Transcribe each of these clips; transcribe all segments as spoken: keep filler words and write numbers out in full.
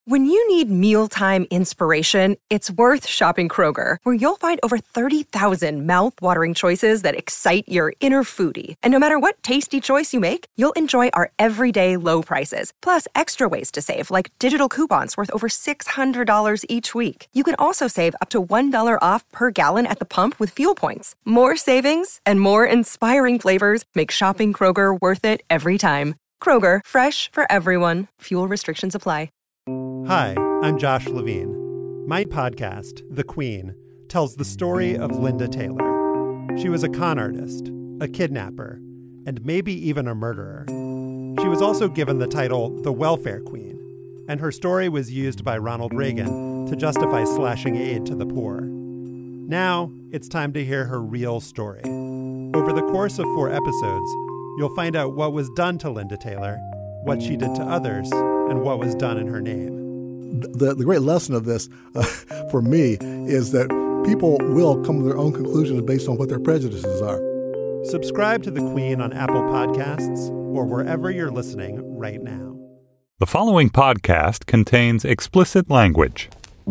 When you need mealtime inspiration, it's worth shopping Kroger, where you'll find over thirty thousand mouth-watering choices that excite your inner foodie. And no matter what tasty choice you make, you'll enjoy our everyday low prices, plus extra ways to save, like digital coupons worth over six hundred dollars each week. You can also save up to one dollar off per gallon at the pump with fuel points. More savings and more inspiring flavors make shopping Kroger worth it every time. Kroger, fresh for everyone. Fuel restrictions apply. Hi, I'm Josh Levine. My podcast, The Queen, tells the story of Linda Taylor. She was a con artist, a kidnapper, and maybe even a murderer. She was also given the title the Welfare Queen, and her story was used by Ronald Reagan to justify slashing aid to the poor. Now, it's time to hear her real story. Over the course of four episodes, you'll find out what was done to Linda Taylor, what she did to others, and what was done in her name. The, the great lesson of this, uh, for me, is that people will come to their own conclusions based on what their prejudices are. Subscribe to The Queen on Apple Podcasts or wherever you're listening right now. The following podcast contains explicit language.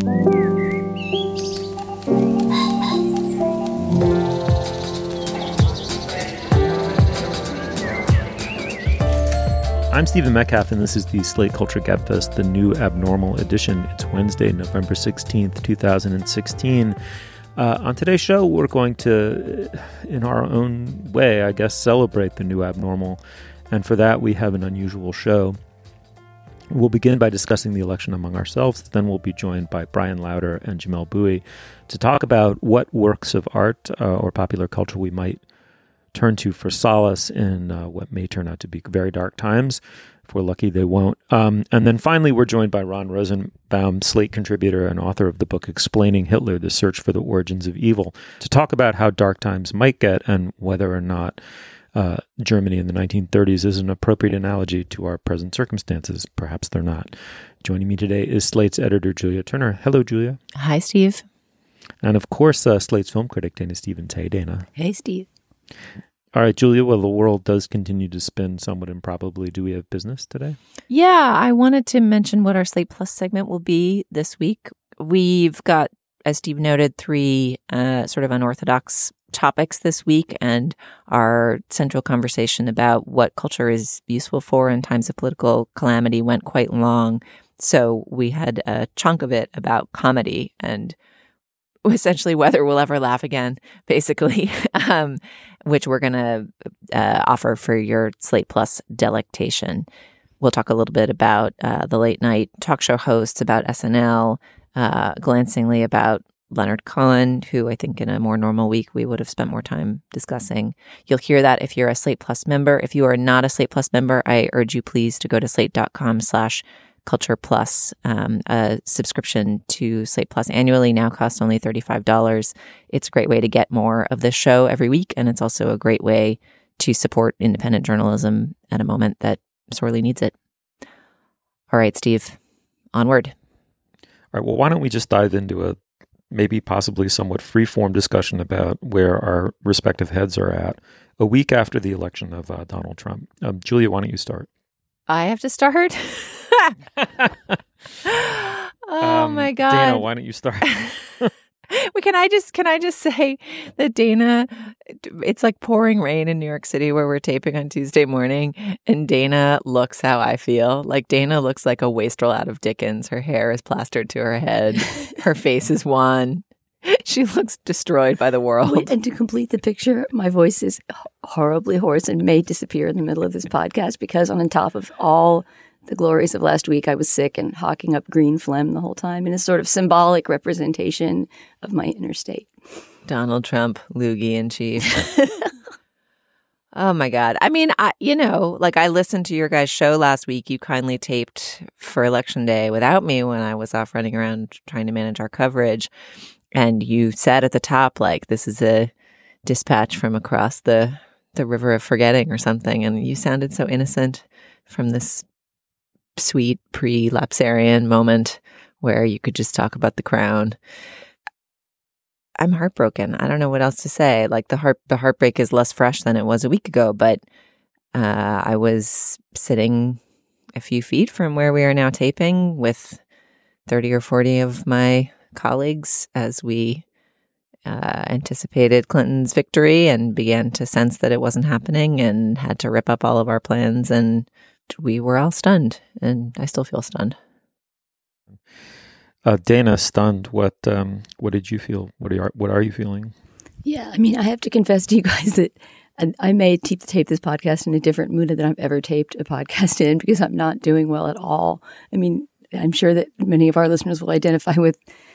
I'm Stephen Metcalf, and this is the Slate Culture Gabfest, the new abnormal edition. It's Wednesday, November sixteenth, twenty sixteen. Uh, on today's show, we're going to, in our own way, I guess, celebrate the new abnormal. And for that, we have an unusual show. We'll begin by discussing the election among ourselves. Then we'll be joined by Brian Lauder and Jamelle Bouie to talk about what works of art uh, or popular culture we might turn to for solace in uh, what may turn out to be very dark times. If we're lucky, they won't. Um, and then finally, we're joined by Ron Rosenbaum, Slate contributor and author of the book Explaining Hitler, The Search for the Origins of Evil, to talk about how dark times might get and whether or not uh, Germany in the nineteen thirties is an appropriate analogy to our present circumstances. Perhaps they're not. Joining me today is Slate's editor, Julia Turner. Hello, Julia. Hi, Steve. And of course, uh, Slate's film critic, Dana Stevens. Hey, Dana. Hey, Steve. All right, Julia, well, the world does continue to spin somewhat improbably. Do we have business today? Yeah, I wanted to mention what our Slate Plus segment will be this week. We've got, as Steve noted, three uh, sort of unorthodox topics this week, and our central conversation about what culture is useful for in times of political calamity went quite long. So we had a chunk of it about comedy and essentially whether we'll ever laugh again, basically, um, which we're going to uh, offer for your Slate Plus delectation. We'll talk a little bit about uh, the late night talk show hosts, about S N L, uh, glancingly about Leonard Cohen, who I think in a more normal week we would have spent more time discussing. You'll hear that if you're a Slate Plus member. If you are not a Slate Plus member, I urge you please to go to slate.com slash Culture Plus. Um, a subscription to Slate Plus annually now costs only thirty-five dollars. It's a great way to get more of this show every week, and it's also a great way to support independent journalism at a moment that sorely needs it. All right, Steve, onward. All right, well, why don't we just dive into a maybe possibly somewhat free-form discussion about where our respective heads are at a week after the election of uh, Donald Trump. Um, Julia, why don't you start? I have to start? oh um, my God. Dana, why don't you start? Well, can I just can I just say that Dana, it's like pouring rain in New York City where we're taping on Tuesday morning, and Dana looks how I feel. Like Dana looks like a wastrel out of Dickens. Her hair is plastered to her head. Her face is wan. She looks destroyed by the world. Wait, and to complete the picture, my voice is horribly hoarse and may disappear in the middle of this podcast because on top of all the glories of last week, I was sick and hawking up green phlegm the whole time in a sort of symbolic representation of my inner state. Donald Trump, loogie in chief. Oh, my God. I mean, I, you know, like I listened to your guys' show last week. You kindly taped for Election Day without me when I was off running around trying to manage our coverage. And you said at the top, like, this is a dispatch from across the, the river of forgetting or something. And you sounded so innocent from this sweet pre-lapsarian moment where you could just talk about the crown. I'm heartbroken. I don't know what else to say. Like the heart, the heartbreak is less fresh than it was a week ago, but uh, I was sitting a few feet from where we are now taping with thirty or forty of my colleagues as we uh, anticipated Clinton's victory and began to sense that it wasn't happening and had to rip up all of our plans. And we were all stunned, and I still feel stunned. Uh, Dana, stunned. What um, what did you feel? What are you, what are you feeling? Yeah, I mean, I have to confess to you guys that I may tape, tape this podcast in a different mood than I've ever taped a podcast in because I'm not doing well at all. I mean, I'm sure that many of our listeners will identify with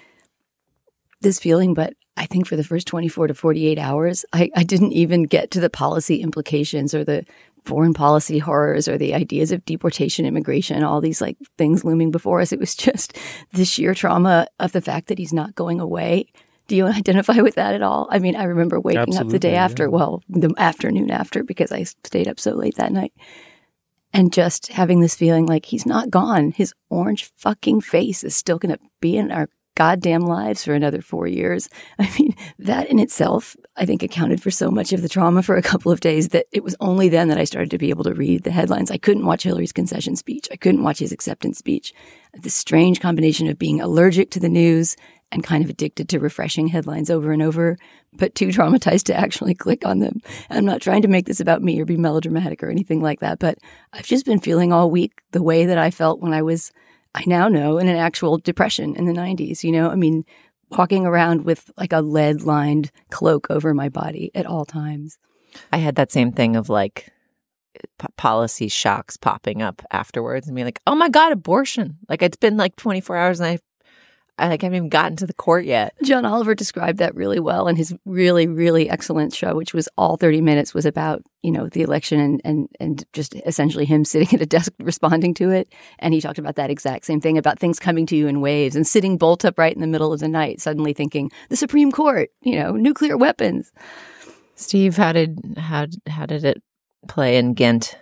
this feeling, but I think for the first twenty-four to forty-eight hours, I, I didn't even get to the policy implications or the foreign policy horrors or the ideas of deportation, immigration, all these like things looming before us. It was just the sheer trauma of the fact that he's not going away. Do you identify with that at all? I mean, I remember waking Absolutely, up the day yeah. after, well, the afternoon after, because I stayed up so late that night, and just having this feeling like he's not gone. His orange fucking face is still going to be in our goddamn lives for another four years. I mean, that in itself, I think, accounted for so much of the trauma for a couple of days that it was only then that I started to be able to read the headlines. I couldn't watch Hillary's concession speech. I couldn't watch his acceptance speech. This strange combination of being allergic to the news and kind of addicted to refreshing headlines over and over, but too traumatized to actually click on them. And I'm not trying to make this about me or be melodramatic or anything like that, but I've just been feeling all week the way that I felt when I was, I now know, in an actual depression in the nineties. You know, I mean, walking around with like a lead-lined cloak over my body at all times. I had that same thing of like p- policy shocks popping up afterwards and being like, oh my God, abortion. Like it's been like twenty-four hours and I I like, haven't even gotten to the court yet. John Oliver described that really well in his really, really excellent show, which was all thirty minutes, was about, you know, the election and, and, and just essentially him sitting at a desk responding to it. And he talked about that exact same thing, about things coming to you in waves and sitting bolt upright in the middle of the night, suddenly thinking, the Supreme Court, you know, nuclear weapons. Steve, how did how how did it play in Ghent?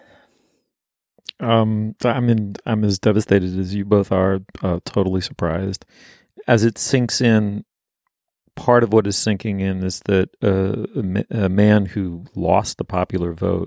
Um, I mean, I'm as devastated as you both are, uh, totally surprised. As it sinks in, part of what is sinking in is that uh, a, a man who lost the popular vote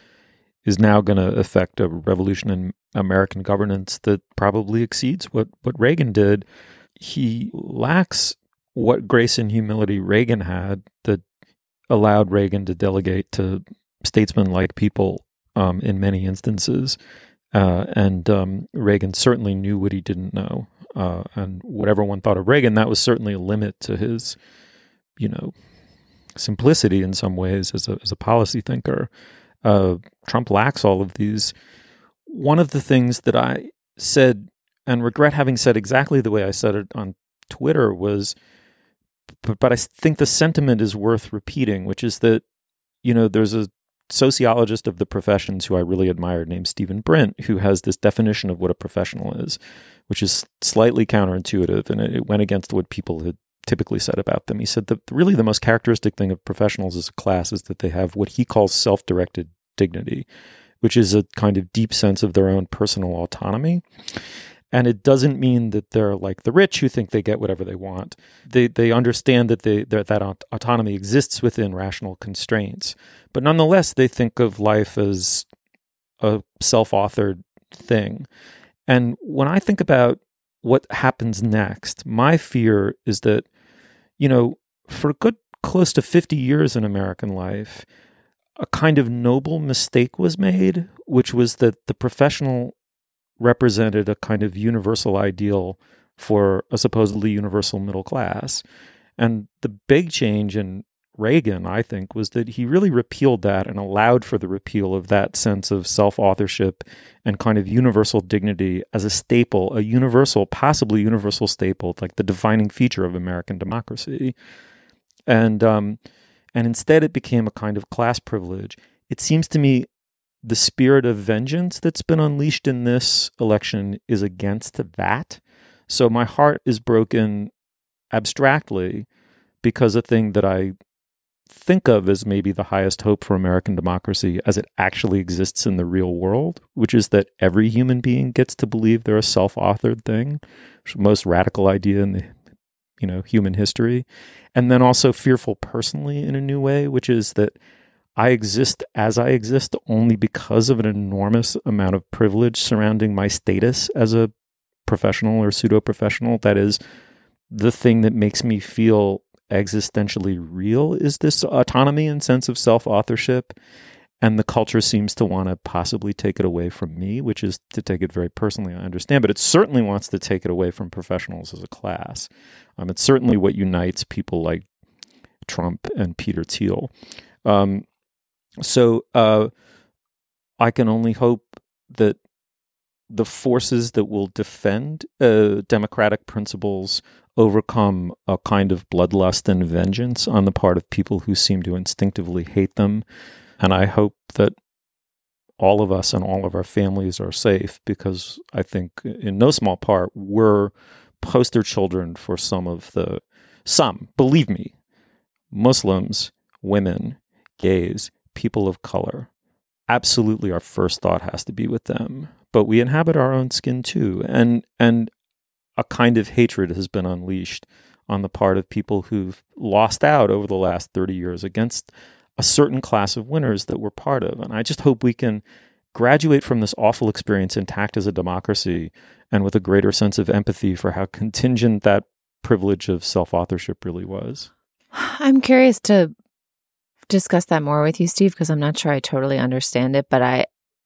is now going to effect a revolution in American governance that probably exceeds what, what Reagan did. He lacks what grace and humility Reagan had that allowed Reagan to delegate to statesmen-like people um, in many instances. Uh, and um, Reagan certainly knew what he didn't know. Uh, and whatever one thought of Reagan, that was certainly a limit to his, you know, simplicity in some ways as a, as a policy thinker. Uh, Trump lacks all of these. One of the things that I said, and regret having said exactly the way I said it on Twitter, was, but, but I think the sentiment is worth repeating, which is that, you know, there's a sociologist of the professions who I really admire named Stephen Brint, who has this definition of what a professional is, which is slightly counterintuitive, and it, it went against what people had typically said about them. He said that really the most characteristic thing of professionals as a class is that they have what he calls self-directed dignity, which is a kind of deep sense of their own personal autonomy. And it doesn't mean that they're like the rich who think they get whatever they want. They they understand that they that aut- autonomy exists within rational constraints. But nonetheless, they think of life as a self-authored thing. And when I think about what happens next, my fear is that, you know, for a good close to fifty years in American life, a kind of noble mistake was made, which was that the professional represented a kind of universal ideal for a supposedly universal middle class. And the big change in Reagan, I think, was that he really repealed that and allowed for the repeal of that sense of self-authorship and kind of universal dignity as a staple, a universal, possibly universal staple, like the defining feature of American democracy. And um, and instead it became a kind of class privilege. It seems to me the spirit of vengeance that's been unleashed in this election is against that. So my heart is broken abstractly because a thing that I think of as maybe the highest hope for American democracy as it actually exists in the real world, which is that every human being gets to believe they're a self-authored thing, which is the most radical idea in the, you know, human history. And then also fearful personally in a new way, which is that I exist as I exist only because of an enormous amount of privilege surrounding my status as a professional or pseudo-professional. That is the thing that makes me feel existentially real, is this autonomy and sense of self-authorship. And the culture seems to want to possibly take it away from me, which is to take it very personally, I understand. But it certainly wants to take it away from professionals as a class. Um, it's certainly what unites people like Trump and Peter Thiel. Um, so uh, I can only hope that the forces that will defend uh, democratic principles overcome a kind of bloodlust and vengeance on the part of people who seem to instinctively hate them. And I hope that all of us and all of our families are safe, because I think in no small part, we're poster children for some of the, some, believe me, Muslims, women, gays, people of color. Absolutely our first thought has to be with them. But we inhabit our own skin too. And, and a kind of hatred has been unleashed on the part of people who've lost out over the last thirty years against a certain class of winners that we're part of. And I just hope we can graduate from this awful experience intact as a democracy and with a greater sense of empathy for how contingent that privilege of self-authorship really was. I'm curious to discuss that more with you, Steve, because I'm not sure I totally understand it, but I,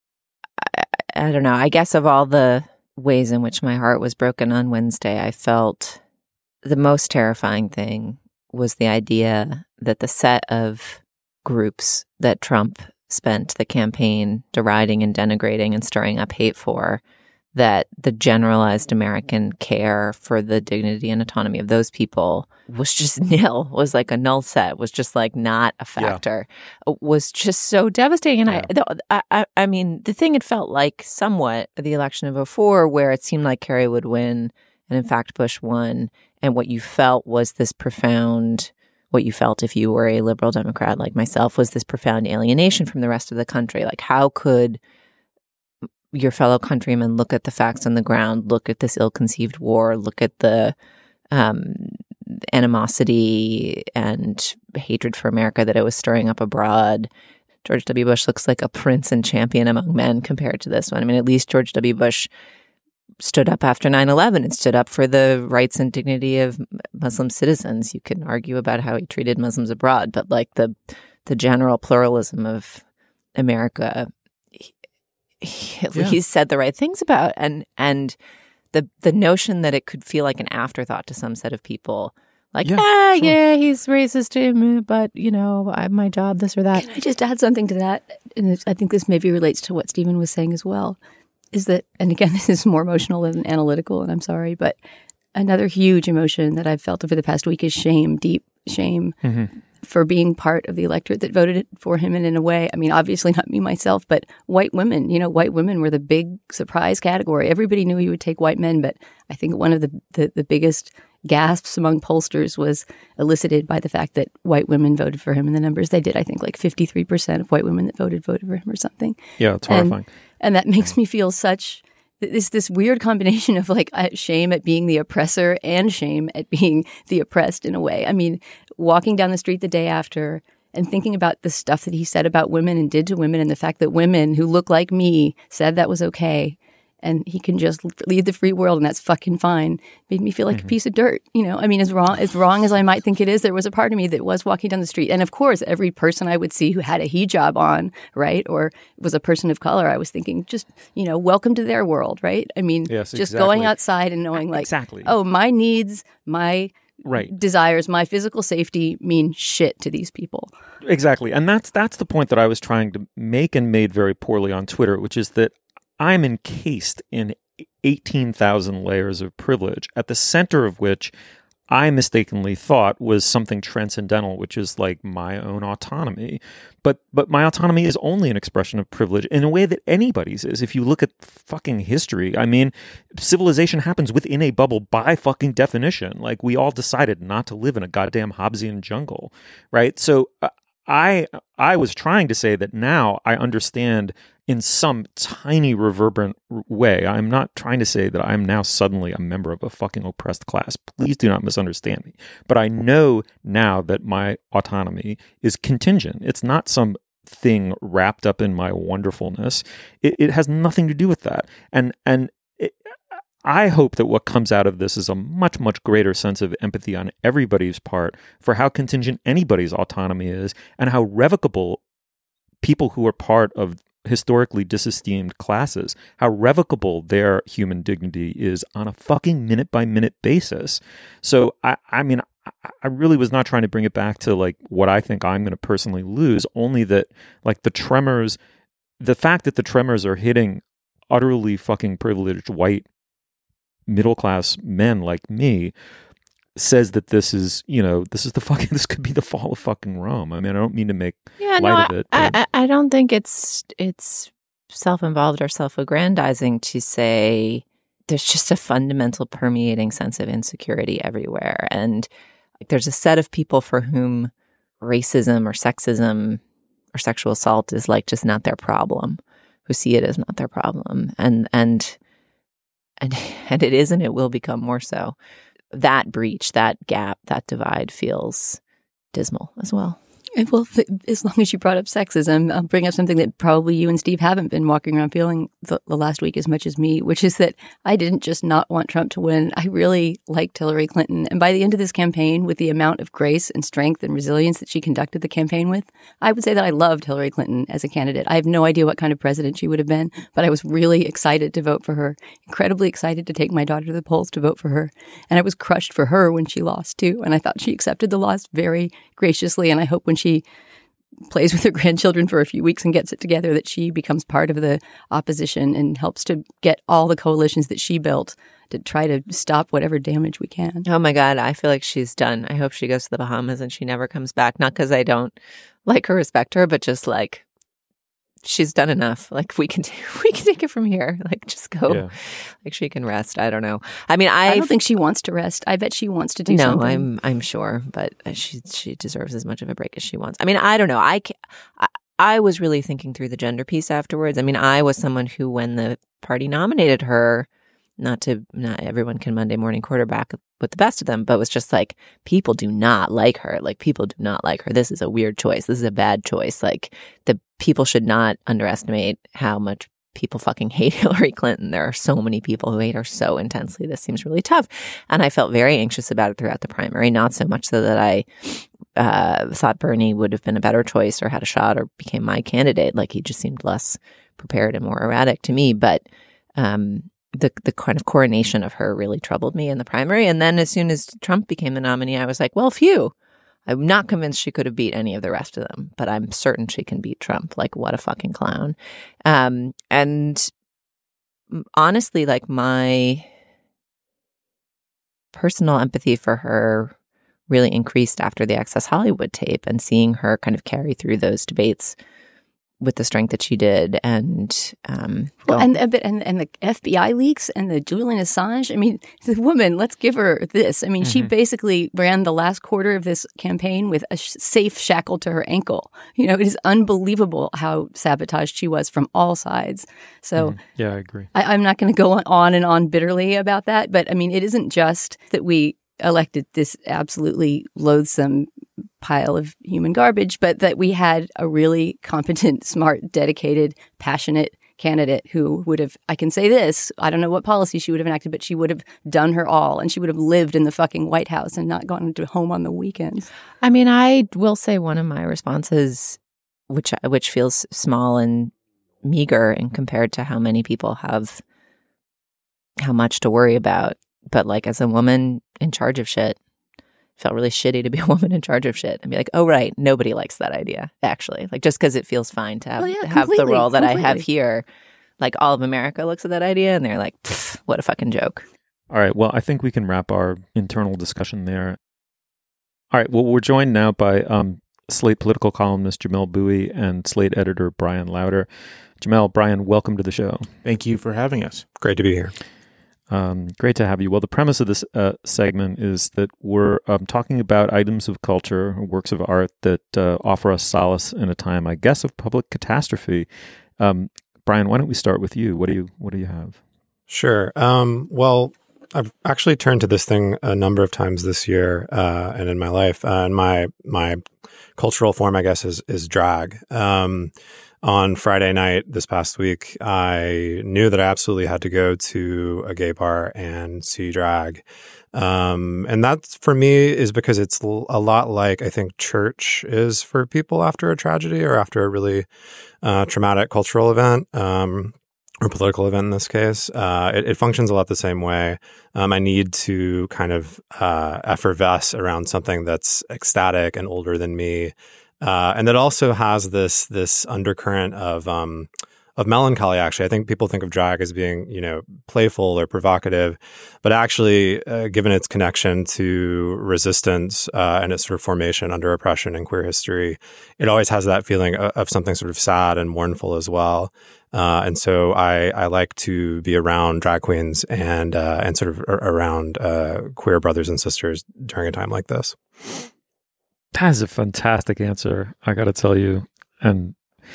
I, I don't know. I guess of all the ways in which my heart was broken on Wednesday, I felt the most terrifying thing was the idea that the set of groups that Trump spent the campaign deriding and denigrating and stirring up hate for, that the generalized American care for the dignity and autonomy of those people was just nil, was like a null set, was just like not a factor, yeah. was just so devastating. And yeah. I, I, I mean, the thing it felt like somewhat the election of oh four, where it seemed like Kerry would win, and in fact Bush won, and what you felt was this profound, what you felt if you were a liberal Democrat like myself, was this profound alienation from the rest of the country. Like, how could your fellow countrymen look at the facts on the ground, look at this ill-conceived war, look at the um, animosity and hatred for America that it was stirring up abroad? George W. Bush looks like a prince and champion among men compared to this one. I mean, at least George W. Bush stood up after nine eleven and stood up for the rights and dignity of Muslim citizens. You can argue about how he treated Muslims abroad, but like the the general pluralism of America, he, he at yeah. least said the right things about. And and the the notion that it could feel like an afterthought to some set of people, like, yeah, ah, sure. yeah, he's racist, but, you know, I have my job, this or that. Can I just add something to that? And I think this maybe relates to what Stephen was saying as well. Is that, and again, this is more emotional than analytical, and I'm sorry, but another huge emotion that I've felt over the past week is shame, deep shame mm-hmm. for being part of the electorate that voted for him. And in a way, I mean, obviously not me myself, but white women. You know, white women were the big surprise category. Everybody knew he would take white men, but I think one of the, the, the biggest gasps among pollsters was elicited by the fact that white women voted for him, and the numbers they did, I think like fifty-three percent of white women that voted voted for him or something. Yeah, it's horrifying. And, and that makes me feel such this this weird combination of like shame at being the oppressor and shame at being the oppressed in a way. I mean, walking down the street the day after and thinking about the stuff that he said about women and did to women, and the fact that women who look like me said that was okay, and he can just lead the free world, and that's fucking fine, made me feel like mm-hmm. a piece of dirt. You know, I mean, as wrong as wrong as I might think it is, there was a part of me that was walking down the street. And of course, every person I would see who had a hijab on, right, or was a person of color, I was thinking, just, you know, welcome to their world, right? I mean, yes, just exactly. going outside and knowing like, exactly. oh, my needs, my right. desires, my physical safety mean shit to these people. Exactly. And that's that's the point that I was trying to make and made very poorly on Twitter, which is that I'm encased in eighteen thousand layers of privilege, at the center of which I mistakenly thought was something transcendental, which is like my own autonomy. But but my autonomy is only an expression of privilege in a way that anybody's is. If you look at fucking history, I mean, civilization happens within a bubble by fucking definition. Like, we all decided not to live in a goddamn Hobbesian jungle, right? So uh, I I was trying to say that now I understand in some tiny reverberant way. I'm not trying to say that I'm now suddenly a member of a fucking oppressed class. Please do not misunderstand me. But I know now that my autonomy is contingent. It's not some thing wrapped up in my wonderfulness. It, it has nothing to do with that. And and it, I hope that what comes out of this is a much, much greater sense of empathy on everybody's part for how contingent anybody's autonomy is and how revocable people who are part of historically disesteemed classes, how revocable their human dignity is on a fucking minute-by-minute basis. So, I, I mean, I, I really was not trying to bring it back to, like, what I think I'm going to personally lose, only that, like, the tremors, the fact that the tremors are hitting utterly fucking privileged white middle-class men like me says that this is, you know, this is the fucking, this could be the fall of fucking Rome. I mean, I don't mean to make yeah, light no, of it. I, I, I don't think it's it's self-involved or self-aggrandizing to say there's just a fundamental permeating sense of insecurity everywhere. And like, there's a set of people for whom racism or sexism or sexual assault is like just not their problem, who see it as not their problem. And, and, and, and it is, and it will become more so. That breach, that gap, that divide feels dismal as well. Well, as long as you brought up sexism, I'll bring up something that probably you and Steve haven't been walking around feeling the, the last week as much as me, which is that I didn't just not want Trump to win. I really liked Hillary Clinton. And by the end of this campaign, with the amount of grace and strength and resilience that she conducted the campaign with, I would say that I loved Hillary Clinton as a candidate. I have no idea what kind of president she would have been, but I was really excited to vote for her, incredibly excited to take my daughter to the polls to vote for her. And I was crushed for her when she lost, too. And I thought she accepted the loss very graciously. And I hope when she plays with her grandchildren for a few weeks and gets it together, that she becomes part of the opposition and helps to get all the coalitions that she built to try to stop whatever damage we can. Oh my God, I feel like she's done. I hope she goes to the Bahamas and she never comes back. Not because I don't like her, respect her, but just like she's done enough. Like we can, we can take it from here. Like just go. Yeah. Like she can rest. I don't know. I mean, I've, I don't think she wants to rest. I bet she wants to do no, something. No, I'm, I'm sure, but she, she deserves as much of a break as she wants. I mean, I don't know. I, I, I was really thinking through the gender piece afterwards. I mean, I was someone who, when the party nominated her, not to, not everyone can Monday morning quarterback with the best of them, but was just like, people do not like her. Like, people do not like her. This is a weird choice. This is a bad choice. Like, the people should not underestimate how much people fucking hate Hillary Clinton. There are so many people who hate her so intensely. This seems really tough. And I felt very anxious about it throughout the primary, not so much so that I uh, thought Bernie would have been a better choice or had a shot or became my candidate. Like, he just seemed less prepared and more erratic to me. But um, the the kind of coronation of her really troubled me in the primary. And then as soon as Trump became the nominee, I was like, well, phew. I'm not convinced she could have beat any of the rest of them, but I'm certain she can beat Trump. Like, what a fucking clown. Um, and honestly, like, my personal empathy for her really increased after the Access Hollywood tape and seeing her kind of carry through those debates with the strength that she did. And um, well, and, and and the F B I leaks and the Julian Assange. I mean, the woman, let's give her this. I mean, mm-hmm. she basically ran the last quarter of this campaign with a sh- safe shackle to her ankle. You know, it is unbelievable how sabotaged she was from all sides. So mm-hmm. yeah, I agree. I, I'm not going to go on and on bitterly about that. But I mean, it isn't just that we elected this absolutely loathsome pile of human garbage, but that we had a really competent, smart, dedicated, passionate candidate who would have, I can say this, I don't know what policy she would have enacted, but she would have done her all, and she would have lived in the fucking White House and not gone to home on the weekends. I mean, I will say one of my responses, which which feels small and meager and compared to how many people have how much to worry about, but like as a woman in charge of shit, felt really shitty to be a woman in charge of shit and be like, oh, right, nobody likes that idea, actually. Like, just because it feels fine to have, oh, yeah, have the role that completely. I have here, like, all of America looks at that idea and they're like, what a fucking joke. All right, well, I think we can wrap our internal discussion there. All right, well, we're joined now by um, Slate political columnist Jamelle Bouie and Slate editor Brian Lauter. Jamelle, Brian, welcome to the show. Thank you for having us. Great to be here. Um, great to have you. Well, the premise of this uh, segment is that we're um, talking about items of culture, works of art that uh, offer us solace in a time, I guess, of public catastrophe. Um, Brian, why don't we start with you? What do you What do you have? Sure. Um, well, I've actually turned to this thing a number of times this year uh, and in my life. Uh, and my my cultural form, I guess, is is drag. Um, on Friday night this past week, I knew that I absolutely had to go to a gay bar and see drag. Um, and that for me is because it's l- a lot like I think church is for people after a tragedy or after a really uh, traumatic cultural event. Um, or political event in this case, uh, it, it functions a lot the same way. Um, I need to kind of uh, effervesce around something that's ecstatic and older than me, uh, and that also has this this undercurrent of um, of melancholy. Actually, I think people think of drag as being, you know, playful or provocative, but actually, uh, given its connection to resistance uh, and its sort of formation under oppression in queer history, it always has that feeling of, of something sort of sad and mournful as well. Uh, and so I, I like to be around drag queens and uh, and sort of around uh, queer brothers and sisters during a time like this. That is a fantastic answer, I got to tell you. And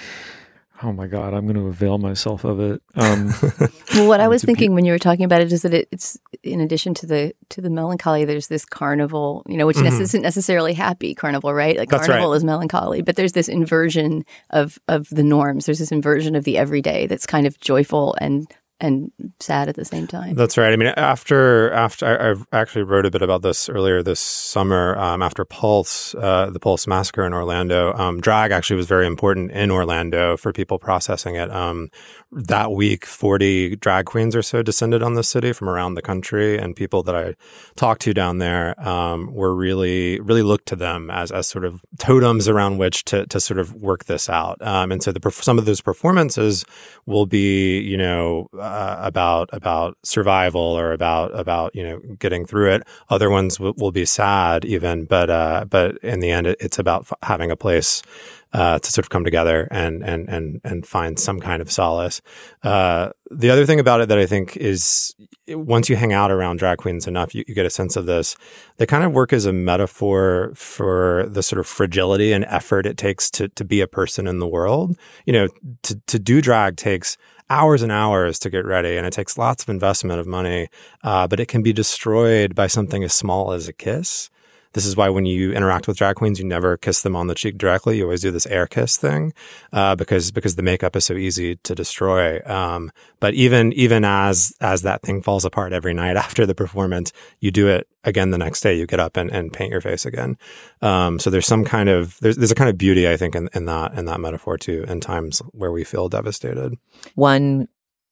oh my God, I'm going to avail myself of it. Um, well, what I was thinking be- when you were talking about it is that it, it's in addition to the to the melancholy, there's this carnival, you know, which mm-hmm. isn't necessarily happy carnival, right? Like That's carnival right. is melancholy, but there's this inversion of of the norms. There's this inversion of the everyday that's kind of joyful and and sad at the same time. That's right. I mean, after after I, I've actually wrote a bit about this earlier this summer. Um, after Pulse, uh, the Pulse massacre in Orlando, um, drag actually was very important in Orlando for people processing it. Um, that week, forty drag queens or so descended on the city from around the country, and people that I talked to down there um, were really really looked to them as as sort of totems around which to to sort of work this out. Um, and so the some of those performances will be, you know. Uh, about about survival or about about you know getting through it. Other ones w- will be sad even, but uh, but in the end, it, it's about f- having a place uh, to sort of come together and and and and find some kind of solace. Uh, the other thing about it that I think is once you hang out around drag queens enough, you, you get a sense of this. They kind of work as a metaphor for the sort of fragility and effort it takes to to be a person in the world. You know, to to do drag takes hours and hours to get ready, and it takes lots of investment of money, uh, but it can be destroyed by something as small as a kiss. This is why when you interact with drag queens, you never kiss them on the cheek directly. You always do this air kiss thing, uh, because because the makeup is so easy to destroy. Um, but even even as as that thing falls apart every night after the performance, you do it again the next day. You get up and, and paint your face again. Um, so there's some kind of there's there's a kind of beauty, I think, in, in that in that metaphor too. In times where we feel devastated. One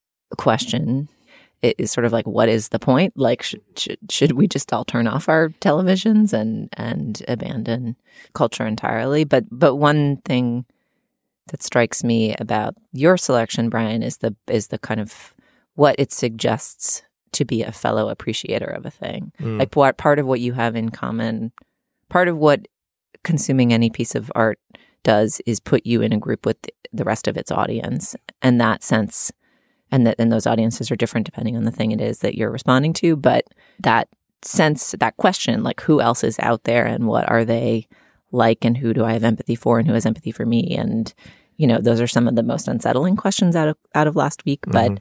question is sort of like, what is the point? Like, should, should should we just all turn off our televisions and and abandon culture entirely? But but one thing that strikes me about your selection, Brian, is the is the kind of what it suggests to be a fellow appreciator of a thing. Mm. Like, what part of what you have in common, part of what consuming any piece of art does is put you in a group with the rest of its audience, and that sense. And that and those audiences are different depending on the thing it is that you're responding to. But that sense, that question, like who else is out there and what are they like and who do I have empathy for and who has empathy for me? And, you know, those are some of the most unsettling questions out of out of last week. Mm-hmm. But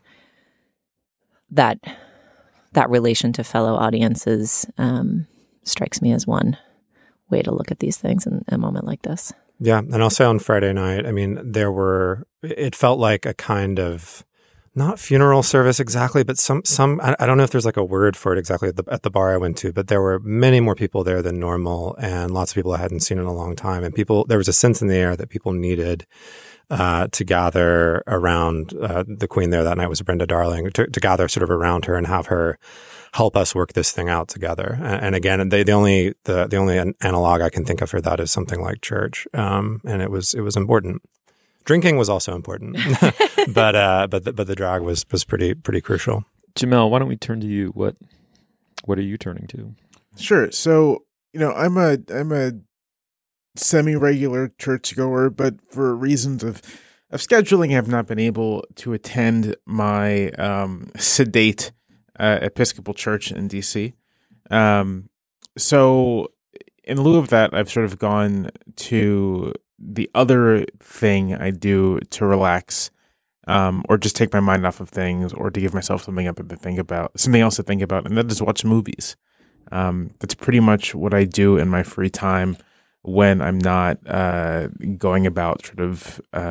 that that relation to fellow audiences um, strikes me as one way to look at these things in a moment like this. Yeah. And I'll say on Friday night, I mean, there were, it felt like a kind of, not funeral service exactly, but some, some, I, I don't know if there's like a word for it exactly at the, at the bar I went to, but there were many more people there than normal and lots of people I hadn't seen in a long time. And people, there was a sense in the air that people needed uh, to gather around uh, the queen there that night was Brenda Darling, to, to gather sort of around her and have her help us work this thing out together. And, and again, they, the only, the, the only analog I can think of for that is something like church. Um, and it was, it was important. Drinking was also important, but uh, but the, but the drag was was pretty pretty crucial. Jamel, why don't we turn to you? What what are you turning to? Sure. So you know, I'm a I'm a semi-regular churchgoer, but for reasons of of scheduling, I have not been able to attend my um, sedate uh, Episcopal church in D C. Um, so in lieu of that, I've sort of gone to the other thing I do to relax, um, or just take my mind off of things, or to give myself something up to think about, something else to think about, and that is watch movies. Um, that's pretty much what I do in my free time when I'm not uh, going about sort of uh,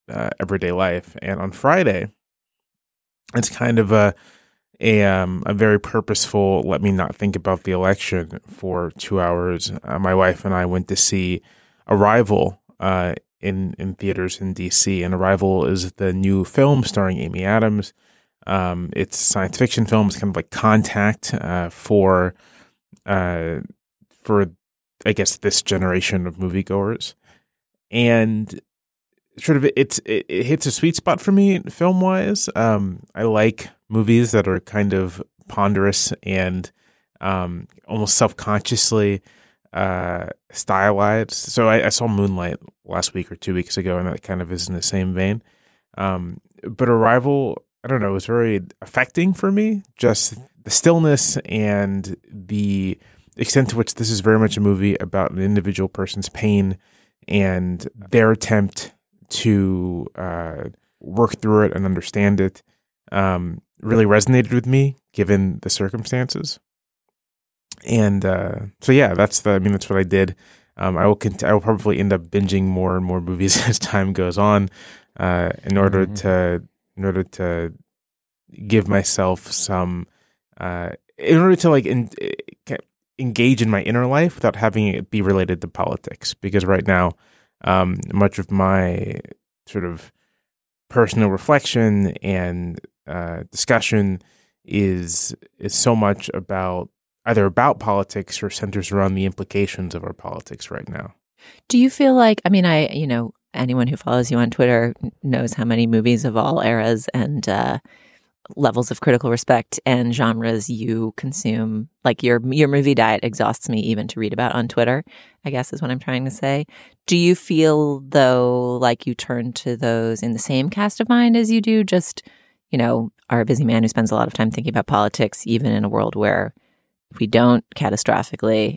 uh, everyday life. And on Friday, it's kind of a a um, a very purposeful, let me not think about the election for two hours. Uh, my wife and I went to see Arrival uh, in in theaters in D C, and Arrival is the new film starring Amy Adams. Um, it's a science fiction film. It's kind of like Contact uh, for uh, for I guess this generation of moviegoers, and sort of it's it, it hits a sweet spot for me film wise. Um, I like movies that are kind of ponderous and um, almost self consciously uh, stylized. So I, I saw Moonlight last week or two weeks ago, and that kind of is in the same vein. Um, but Arrival, I don't know, was very affecting for me. Just the stillness and the extent to which this is very much a movie about an individual person's pain and their attempt to uh, work through it and understand it um, really resonated with me given the circumstances. And uh, so, yeah, that's the. I mean, that's what I did. Um, I will. Cont- I will probably end up binging more and more movies as time goes on, uh, in order mm-hmm. to, in order to give myself some, uh, in order to like in, engage in my inner life without having it be related to politics. Because right now, um, much of my sort of personal reflection and uh, discussion is is so much about either about politics or centers around the implications of our politics right now. Do you feel like, I mean, I, you know, anyone who follows you on Twitter knows how many movies of all eras and uh, levels of critical respect and genres you consume. Like your your movie diet exhausts me even to read about on Twitter, I guess is what I'm trying to say. Do you feel, though, like you turn to those in the same cast of mind as you do just, you know, are a busy man who spends a lot of time thinking about politics, even in a world where we don't catastrophically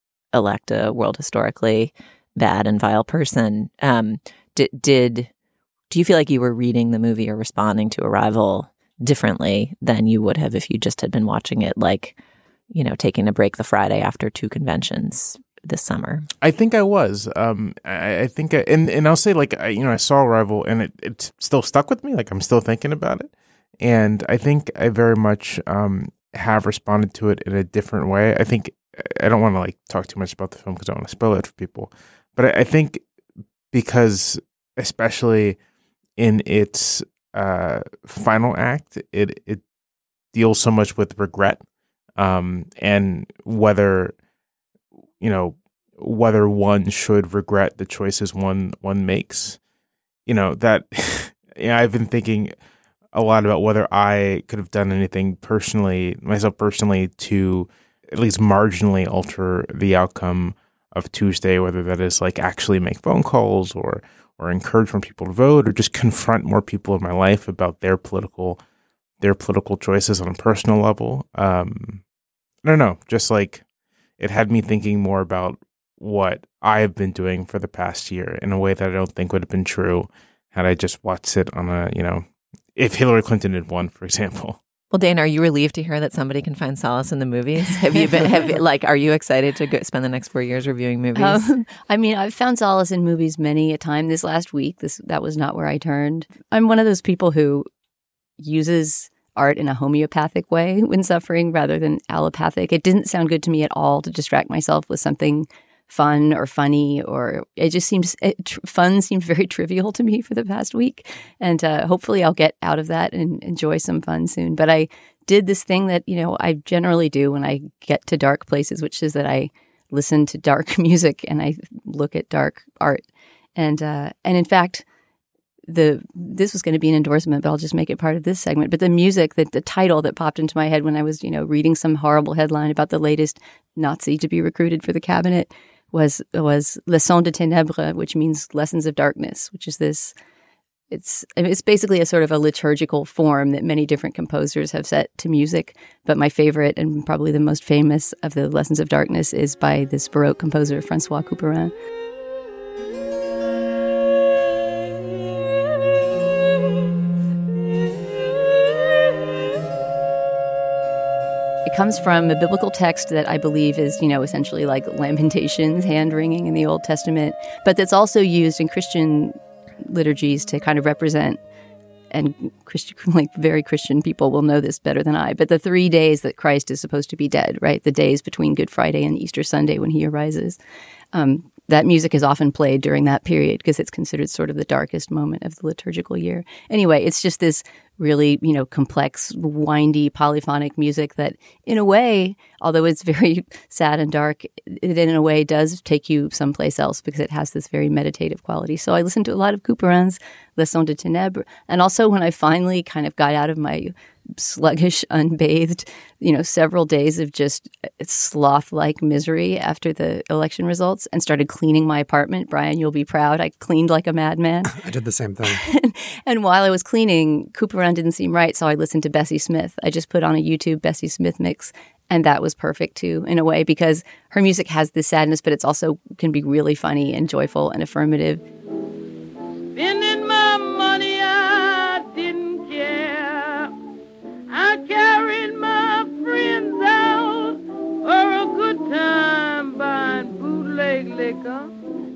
elect a world historically bad and vile person? Um, did, did do you feel like you were reading the movie or responding to Arrival differently than you would have if you just had been watching it, like, you know, taking a break the Friday after two conventions this summer? I think I was. Um, I, I think, I, and and I'll say, like, I, you know, I saw Arrival, and it it still stuck with me. Like, I'm still thinking about it, and I think I very much um. have responded to it in a different way. I think I don't want to like talk too much about the film because I don't want to spoil it for people. But I, I think because especially in its uh, final act, it it deals so much with regret um, and whether you know whether one should regret the choices one one makes. You know that you know, I've been thinking a lot about whether I could have done anything personally, myself personally, to at least marginally alter the outcome of Tuesday, whether that is like actually make phone calls or or encourage more people to vote or just confront more people in my life about their political their political choices on a personal level. Um, I don't know, just like it had me thinking more about what I have been doing for the past year in a way that I don't think would have been true had I just watched it on a, you know, if Hillary Clinton had won, for example. Well, Dana, are you relieved to hear that somebody can find solace in the movies? Have you been, have, like, are you excited to go spend the next four years reviewing movies? Um, I mean, I've found solace in movies many a time. This last week, this that was not where I turned. I'm one of those people who uses art in a homeopathic way when suffering rather than allopathic. It didn't sound good to me at all to distract myself with something fun or funny, or it just seems it, tr- fun seemed very trivial to me for the past week. And uh, hopefully I'll get out of that and enjoy some fun soon. But I did this thing that, you know, I generally do when I get to dark places, which is that I listen to dark music and I look at dark art. And uh, and in fact, the this was going to be an endorsement, but I'll just make it part of this segment. But the music, that the title that popped into my head when I was, you know, reading some horrible headline about the latest Nazi to be recruited for the cabinet was was Leçons de Ténèbres, which means lessons of darkness, which is this, it's I mean, it's basically a sort of a liturgical form that many different composers have set to music. But my favorite and probably the most famous of the Lessons of Darkness is by this Baroque composer, François Couperin. It comes from a biblical text that I believe is, you know, essentially like Lamentations, hand-wringing in the Old Testament, but that's also used in Christian liturgies to kind of represent, and Christian, like very Christian people will know this better than I, but the three days that Christ is supposed to be dead, right? The days between Good Friday and Easter Sunday when he arises. Um, that music is often played during that period because it's considered sort of the darkest moment of the liturgical year. Anyway, it's just this really, you know, complex, windy, polyphonic music that in a way, although it's very sad and dark, it in a way does take you someplace else because it has this very meditative quality. So I listened to a lot of Couperin's Leçons de Ténèbres. And also when I finally kind of got out of my sluggish, unbathed, you know, several days of just sloth-like misery after the election results and started cleaning my apartment. Brian, you'll be proud. I cleaned like a madman. I did the same thing. and, and while I was cleaning, Couperin didn't seem right, so I listened to Bessie Smith. I just put on a YouTube Bessie Smith mix, and that was perfect too, in a way, because her music has this sadness, but it's also can be really funny and joyful and affirmative. Spending my money, I didn't care. I carried my friends out for a good time, buying bootleg liquor,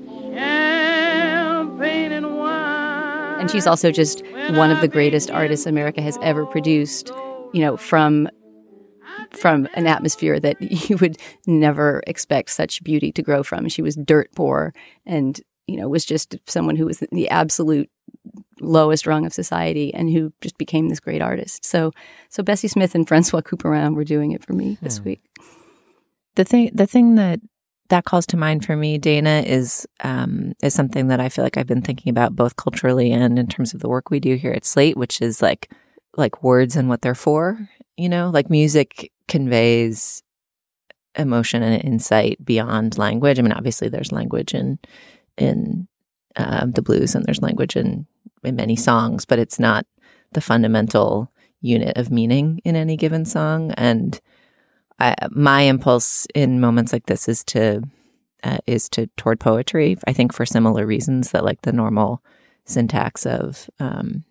champagne and wine. And she's also just one of the greatest artists America has ever produced, you know, from from an atmosphere that you would never expect such beauty to grow from. She was dirt poor and, you know, was just someone who was the absolute lowest rung of society and who just became this great artist. So so Bessie Smith and Francois Couperin were doing it for me this week. The thing the thing that that calls to mind for me, Dana, is um, is something that I feel like I've been thinking about both culturally and in terms of the work we do here at Slate, which is like like words and what they're for. You know, like music conveys emotion and insight beyond language. I mean, obviously there's language in in uh, the blues and there's language in, in many songs, but it's not the fundamental unit of meaning in any given song. And I, my impulse in moments like this is to uh, is to toward poetry. I think for similar reasons that like the normal syntax of um,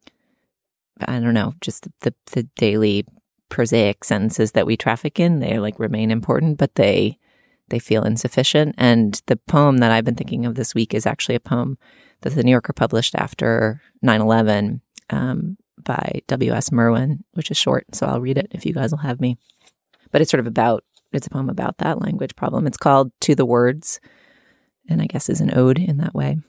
I don't know, just the the daily prosaic sentences that we traffic in, they like remain important, but they they feel insufficient. And the poem that I've been thinking of this week is actually a poem that the New Yorker published after nine eleven um, by W S Merwin, which is short, so I'll read it if you guys will have me. But it's sort of about, it's a poem about that language problem. It's called To the Words, and I guess is an ode in that way.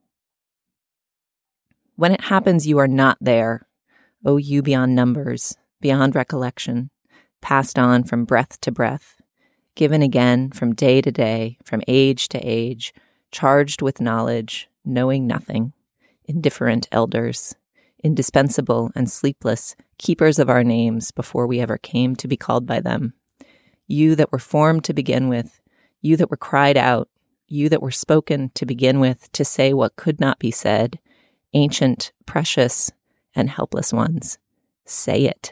When it happens, you are not there. Oh, you beyond numbers, beyond recollection, passed on from breath to breath, given again from day to day, from age to age, charged with knowledge, knowing nothing, indifferent elders, indispensable and sleepless, keepers of our names before we ever came to be called by them. You that were formed to begin with, you that were cried out, you that were spoken to begin with to say what could not be said, ancient, precious, and helpless ones, say it.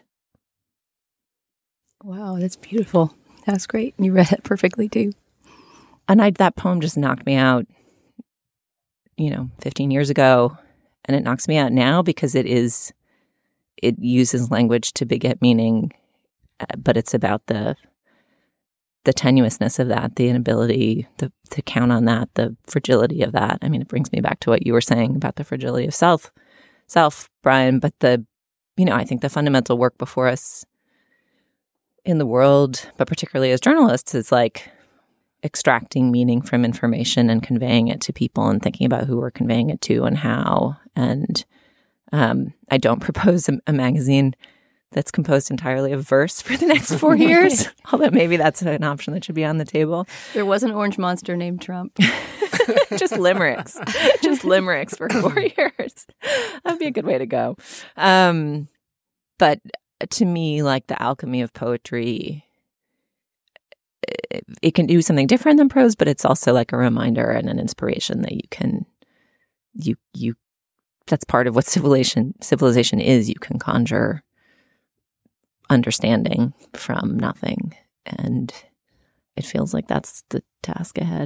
Wow, that's beautiful. That's great. You read it perfectly too. And I, that poem just knocked me out, you know, fifteen years ago. And it knocks me out now because it is, it uses language to beget meaning, but it's about the the tenuousness of that, the inability to, to count on that, the fragility of that. I mean, it brings me back to what you were saying about the fragility of self, self, Brian. But the, you know, I think the fundamental work before us in the world, but particularly as journalists, is like extracting meaning from information and conveying it to people and thinking about who we're conveying it to and how. And um, I don't propose a, a magazine that's composed entirely of verse for the next four years, although maybe that's an option that should be on the table. There was an orange monster named Trump. Just limericks. Just limericks for four years. That'd be a good way to go. Um, but to me, like the alchemy of poetry, it, it can do something different than prose, but it's also like a reminder and an inspiration that you can, you, you, that's part of what civilization, civilization is. You can conjure understanding from nothing. And it feels like that's the task ahead.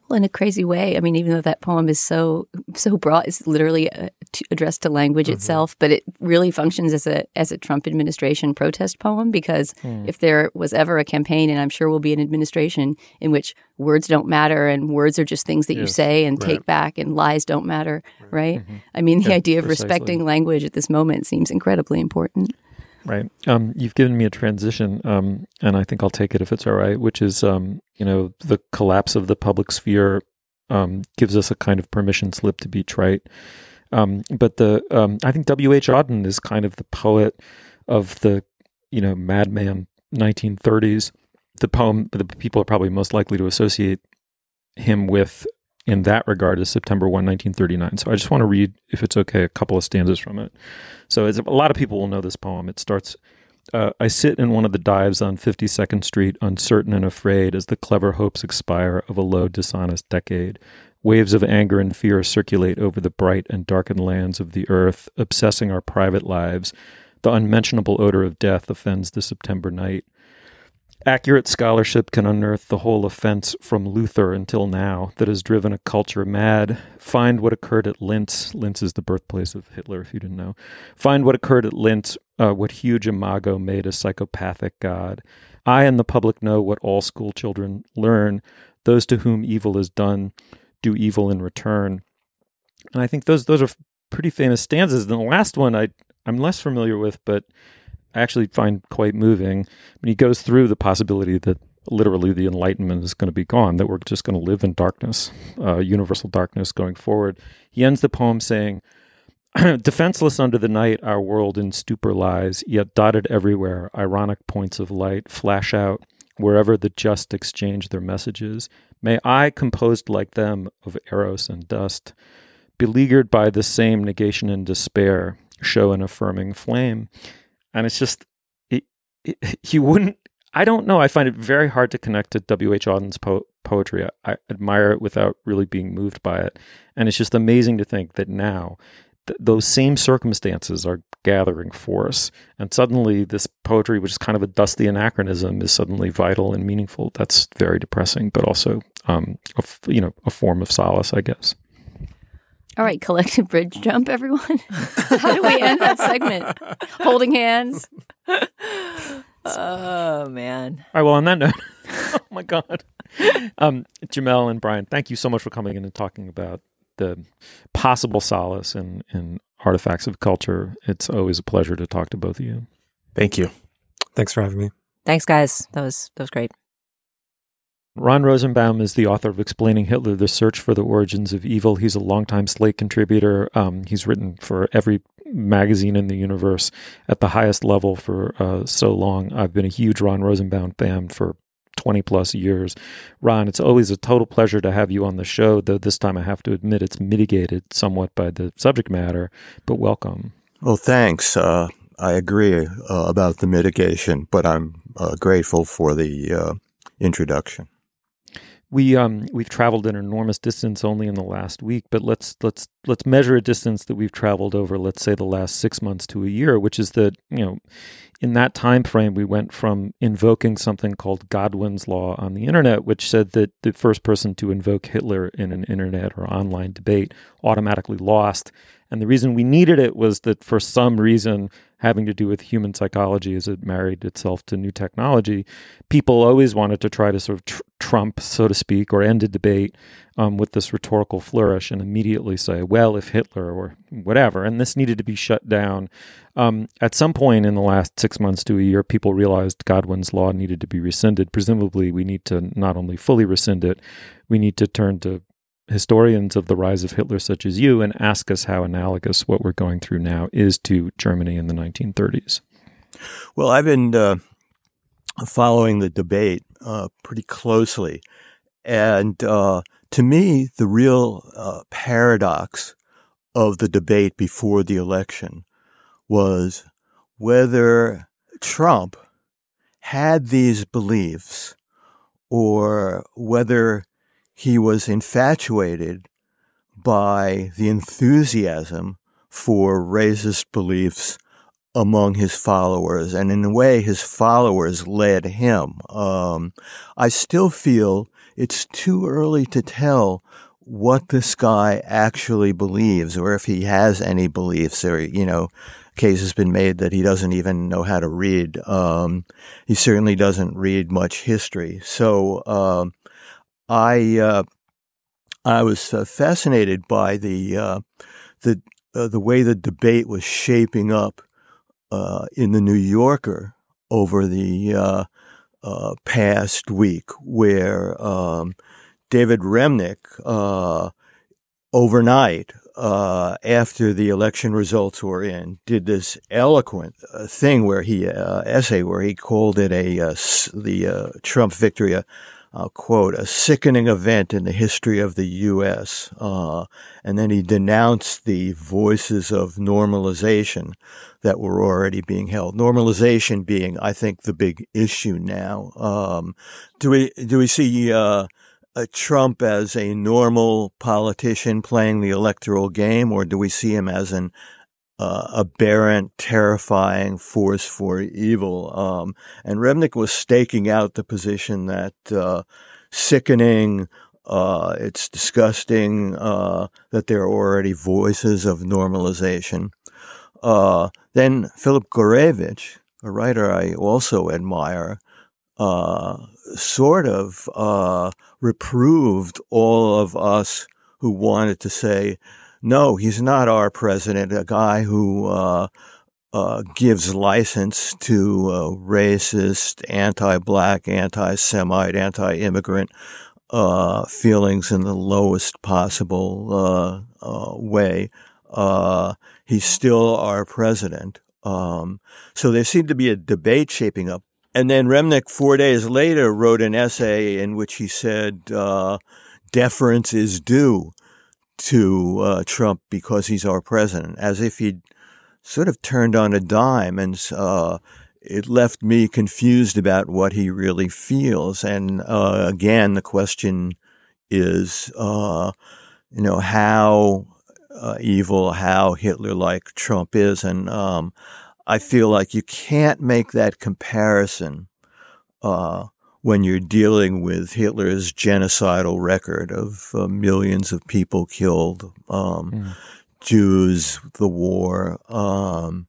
Well, in a crazy way. I mean, even though that poem is so so broad, it's literally uh, to, addressed to language mm-hmm. itself, but it really functions as a as a Trump administration protest poem because mm. if there was ever a campaign, and I'm sure will be an administration in which words don't matter and words are just things that yes. you say and right. take back and lies don't matter, right? right? Mm-hmm. I mean, the yeah, idea of precisely. respecting language at this moment seems incredibly important. Right. Um, you've given me a transition, um, and I think I'll take it if it's all right, which is, um, you know, the collapse of the public sphere um, gives us a kind of permission slip to be trite. Um, but the um, I think W H Auden is kind of the poet of the, you know, madman nineteen thirties. The poem that people are probably most likely to associate him with in that regard is September first, nineteen thirty-nine. So I just want to read, if it's okay, a couple of stanzas from it. So as a lot of people will know this poem. It starts, uh, I sit in one of the dives on fifty-second Street, uncertain and afraid as the clever hopes expire of a low, dishonest decade. Waves of anger and fear circulate over the bright and darkened lands of the earth, obsessing our private lives. The unmentionable odor of death offends the September night. Accurate scholarship can unearth the whole offense from Luther until now that has driven a culture mad. Find what occurred at Linz. Linz is the birthplace of Hitler, if you didn't know. Find what occurred at Linz, uh, what huge imago made a psychopathic god. I and the public know what all school children learn. Those to whom evil is done do evil in return. And I think those those are pretty famous stanzas. And the last one I, I'm less familiar with, but I actually find quite moving. I mean, he goes through the possibility that literally the Enlightenment is going to be gone, that we're just going to live in darkness, uh, universal darkness going forward. He ends the poem saying, defenseless under the night, our world in stupor lies, yet dotted everywhere, ironic points of light flash out wherever the just exchange their messages. May I, composed like them of eros and dust, beleaguered by the same negation and despair, show an affirming flame. And it's just, it, it, he wouldn't, I don't know, I find it very hard to connect to W H Auden's po- poetry. I, I admire it without really being moved by it. And it's just amazing to think that now th- those same circumstances are gathering force. And suddenly this poetry, which is kind of a dusty anachronism, is suddenly vital and meaningful. That's very depressing, but also, um, a, you know, a form of solace, I guess. All right, collective bridge jump, everyone. How do we end that segment? Holding hands. Oh, man. All right, well, on that note, oh, my God. Um, Jamelle and Brian, thank you so much for coming in and talking about the possible solace in, in artifacts of culture. It's always a pleasure to talk to both of you. Thank you. Thanks for having me. Thanks, guys. That was that was great. Ron Rosenbaum is the author of Explaining Hitler, The Search for the Origins of Evil. He's a longtime Slate contributor. Um, he's written for every magazine in the universe at the highest level for uh, so long. I've been a huge Ron Rosenbaum fan for twenty plus years. Ron, it's always a total pleasure to have you on the show, though this time I have to admit it's mitigated somewhat by the subject matter, but welcome. Well, thanks. Uh, I agree uh, about the mitigation, but I'm uh, grateful for the uh, introduction. We um we've traveled an enormous distance only in the last week, but let's let's let's measure a distance that we've traveled over, let's say, the last six months to a year, which is that, you know, in that time frame we went from invoking something called Godwin's law on the internet, which said that the first person to invoke Hitler in an internet or online debate automatically lost. And the reason we needed it was that for some reason having to do with human psychology as it married itself to new technology, people always wanted to try to sort of tr- trump, so to speak, or end a debate um, with this rhetorical flourish and immediately say, well, if Hitler or whatever, and this needed to be shut down. Um, at some point in the last six months to a year, people realized Godwin's law needed to be rescinded. Presumably, we need to not only fully rescind it, we need to turn to historians of the rise of Hitler such as you and ask us how analogous what we're going through now is to Germany in the nineteen thirties. Well, I've been uh, following the debate uh, pretty closely. And uh, to me, the real uh, paradox of the debate before the election was whether Trump had these beliefs or whether he was infatuated by the enthusiasm for racist beliefs among his followers, and in a way, his followers led him. Um, I still feel it's too early to tell what this guy actually believes, or if he has any beliefs. Or, you know, case has been made that he doesn't even know how to read. Um, he certainly doesn't read much history. So uh, I uh, I was uh, fascinated by the uh, the uh, the way the debate was shaping up uh, in the New Yorker over the uh, uh, past week, where um, David Remnick uh, overnight, uh, after the election results were in, did this eloquent uh, thing where he, uh, essay where he called it a, uh, the uh, Trump victory, a, I'll quote, a sickening event in the history of the U S. Uh, and then he denounced the voices of normalization that were already being held. Normalization being, I think, the big issue now. Um, do we, do we see, uh, Uh, Trump as a normal politician playing the electoral game, or do we see him as an uh, aberrant, terrifying force for evil? Um, and Remnick was staking out the position that uh, sickening, uh, it's disgusting, uh, that there are already voices of normalization. Uh, then Philip Gorevich, a writer I also admire, uh, sort of uh, reproved all of us who wanted to say, no, he's not our president, a guy who uh, uh, gives license to uh, racist, anti-black, anti-Semite, anti-immigrant uh, feelings in the lowest possible uh, uh, way. Uh, he's still our president. Um, so there seemed to be a debate shaping up. And then Remnick, four days later, wrote an essay in which he said uh, deference is due to uh, Trump because he's our president, as if he'd sort of turned on a dime. And uh, it left me confused about what he really feels. And uh, again, the question is, uh, you know, how uh, evil, how Hitler-like Trump is. And um I feel like you can't make that comparison uh, when you're dealing with Hitler's genocidal record of uh, millions of people killed, um, yeah. Jews, the war, um,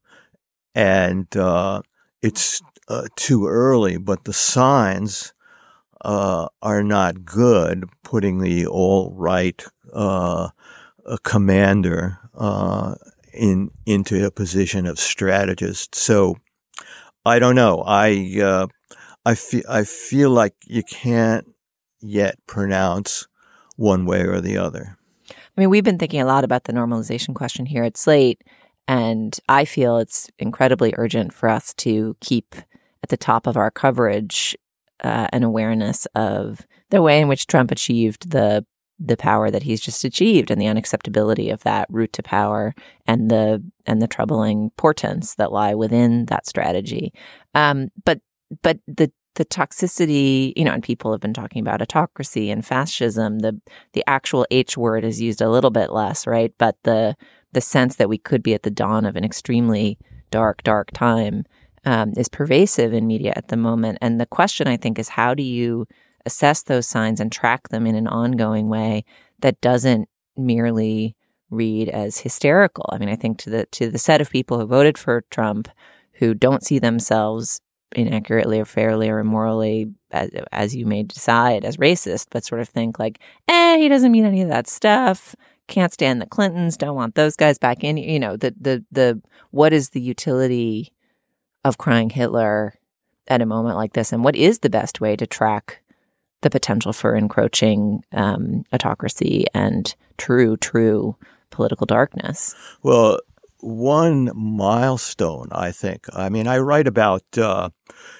and uh, it's uh, too early, but the signs uh, are not good, putting the alt-right uh, commander uh in into a position of strategist. So I don't know. I uh, I feel I feel like you can't yet pronounce one way or the other. I mean, we've been thinking a lot about the normalization question here at Slate, and I feel it's incredibly urgent for us to keep at the top of our coverage uh, an awareness of the way in which Trump achieved the the power that he's just achieved and the unacceptability of that route to power and the and the troubling portents that lie within that strategy. Um, but but the the toxicity, you know, and people have been talking about autocracy and fascism. The the actual H word is used a little bit less, right? But the the sense that we could be at the dawn of an extremely dark, dark time um, is pervasive in media at the moment. And the question, I think, is how do you assess those signs and track them in an ongoing way that doesn't merely read as hysterical? I mean, I think to the to the set of people who voted for Trump, who don't see themselves inaccurately or fairly or immorally, as, as you may decide, as racist, but sort of think like, eh, he doesn't mean any of that stuff. Can't stand the Clintons. Don't want those guys back in. You know, the the the what is the utility of crying Hitler at a moment like this, and what is the best way to track the potential for encroaching um, autocracy and true, true political darkness? Well, one milestone, I think. I mean, I write about uh,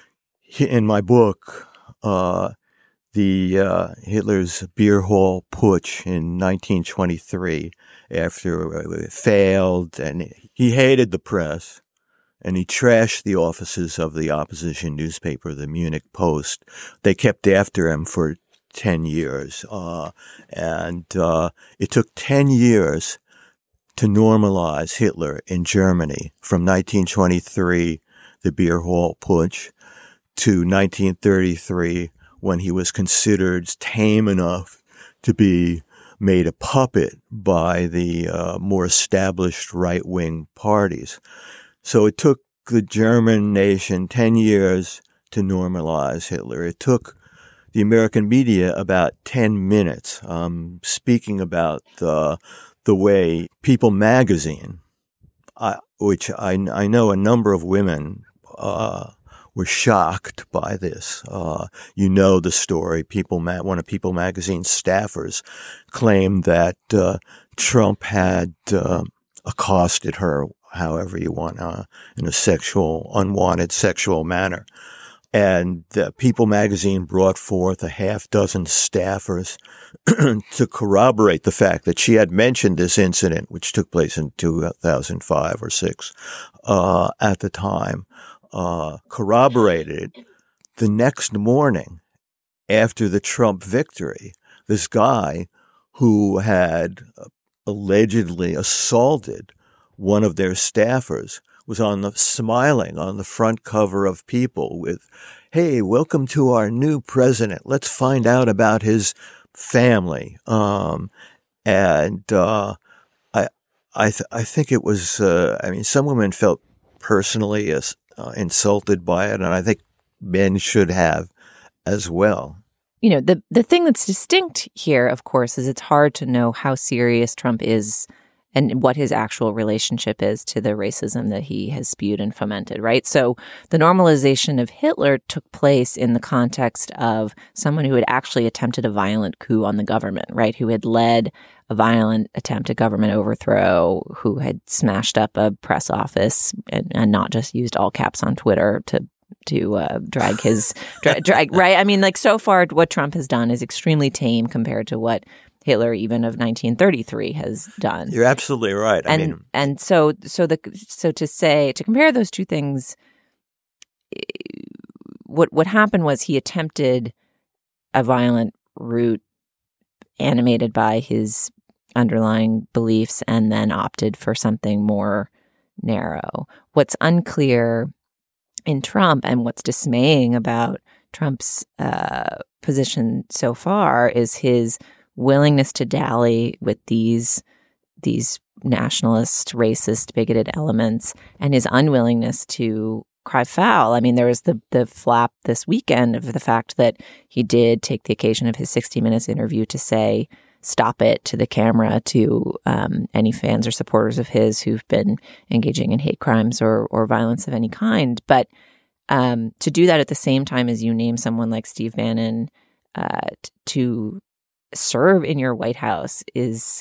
in my book uh, the uh, Hitler's beer hall putsch in nineteen twenty-three after it failed, and he hated the press. And he trashed the offices of the opposition newspaper, the Munich Post. They kept after him for ten years. Uh, and uh, it took ten years to normalize Hitler in Germany from nineteen twenty-three, the Beer Hall Putsch, to nineteen thirty-three, when he was considered tame enough to be made a puppet by the uh, more established right-wing parties. So it took the German nation ten years to normalize Hitler. It took the American media about ten minutes. Um, speaking about the, the way People magazine, I, which I, I know a number of women uh, were shocked by this. Uh, you know the story. People, Ma- one of People magazine's staffers claimed that uh, Trump had uh, accosted her, however you want, uh, in a sexual, unwanted sexual manner. And uh, People magazine brought forth a half dozen staffers to corroborate the fact that she had mentioned this incident, which took place in two thousand five or six, uh, at the time, uh, corroborated it. The next morning, after the Trump victory, this guy who had allegedly assaulted one of their staffers was on the smiling on the front cover of People with, "Hey, welcome to our new president. Let's find out about his family." Um, and uh, I, I, th- I think it was. Uh, I mean, some women felt personally uh, insulted by it, and I think men should have as well. You know, the the thing that's distinct here, of course, is it's hard to know how serious Trump is and what his actual relationship is to the racism that he has spewed and fomented, right? So the normalization of Hitler took place in the context of someone who had actually attempted a violent coup on the government, right? Who had led a violent attempt at government overthrow, who had smashed up a press office and, and not just used all caps on Twitter to to uh, drag his, dra- drag, right? I mean, like, so far what Trump has done is extremely tame compared to what Hitler, even of nineteen thirty-three, has done. You're absolutely right. I and mean, and so so the so to say to compare those two things, what what happened was he attempted a violent route animated by his underlying beliefs, and then opted for something more narrow. What's unclear in Trump, and what's dismaying about Trump's uh, position so far, is his willingness to dally with these these nationalist, racist, bigoted elements, and his unwillingness to cry foul. I mean, there was the the flap this weekend of the fact that he did take the occasion of his sixty minutes interview to say, "Stop it," to the camera, to um, any fans or supporters of his who've been engaging in hate crimes or or violence of any kind. But um, to do that at the same time as you name someone like Steve Bannon uh, t- to serve in your White House is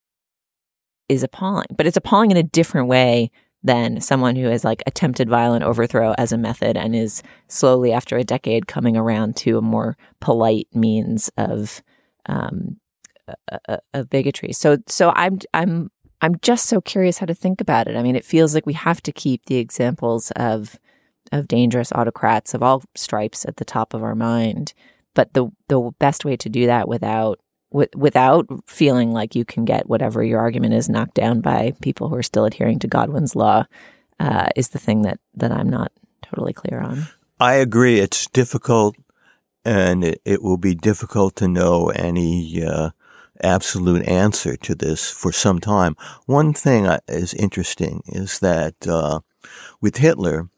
is appalling. But it's appalling in a different way than someone who has like attempted violent overthrow as a method and is slowly, after a decade, coming around to a more polite means of um, uh, of bigotry. So, so I'm I'm I'm just so curious how to think about it. I mean, it feels like we have to keep the examples of of dangerous autocrats of all stripes at the top of our mind. But the the best way to do that without w- without feeling like you can get whatever your argument is knocked down by people who are still adhering to Godwin's law uh, is the thing that, that I'm not totally clear on. I agree. It's difficult, and it, it will be difficult to know any uh, absolute answer to this for some time. One thing is interesting is that uh, with Hitler,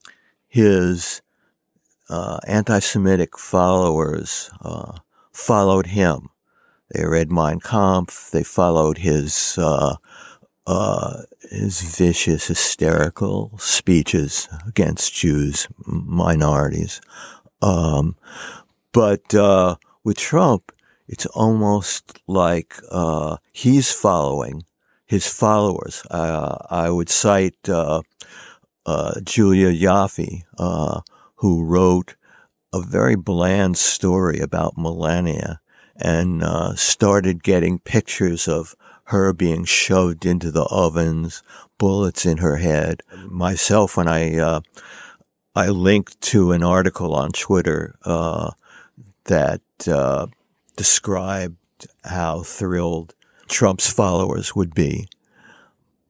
his Uh, anti-Semitic followers uh, followed him. They read Mein Kampf. They followed his uh, uh, his vicious, hysterical speeches against Jews, minorities. Um, but uh, with Trump, it's almost like uh, he's following his followers. Uh, I would cite uh, uh, Julia Yaffe, uh, who wrote a very bland story about Melania and uh, started getting pictures of her being shoved into the ovens, bullets in her head. Myself, when I uh, I linked to an article on Twitter uh, that uh, described how thrilled Trump's followers would be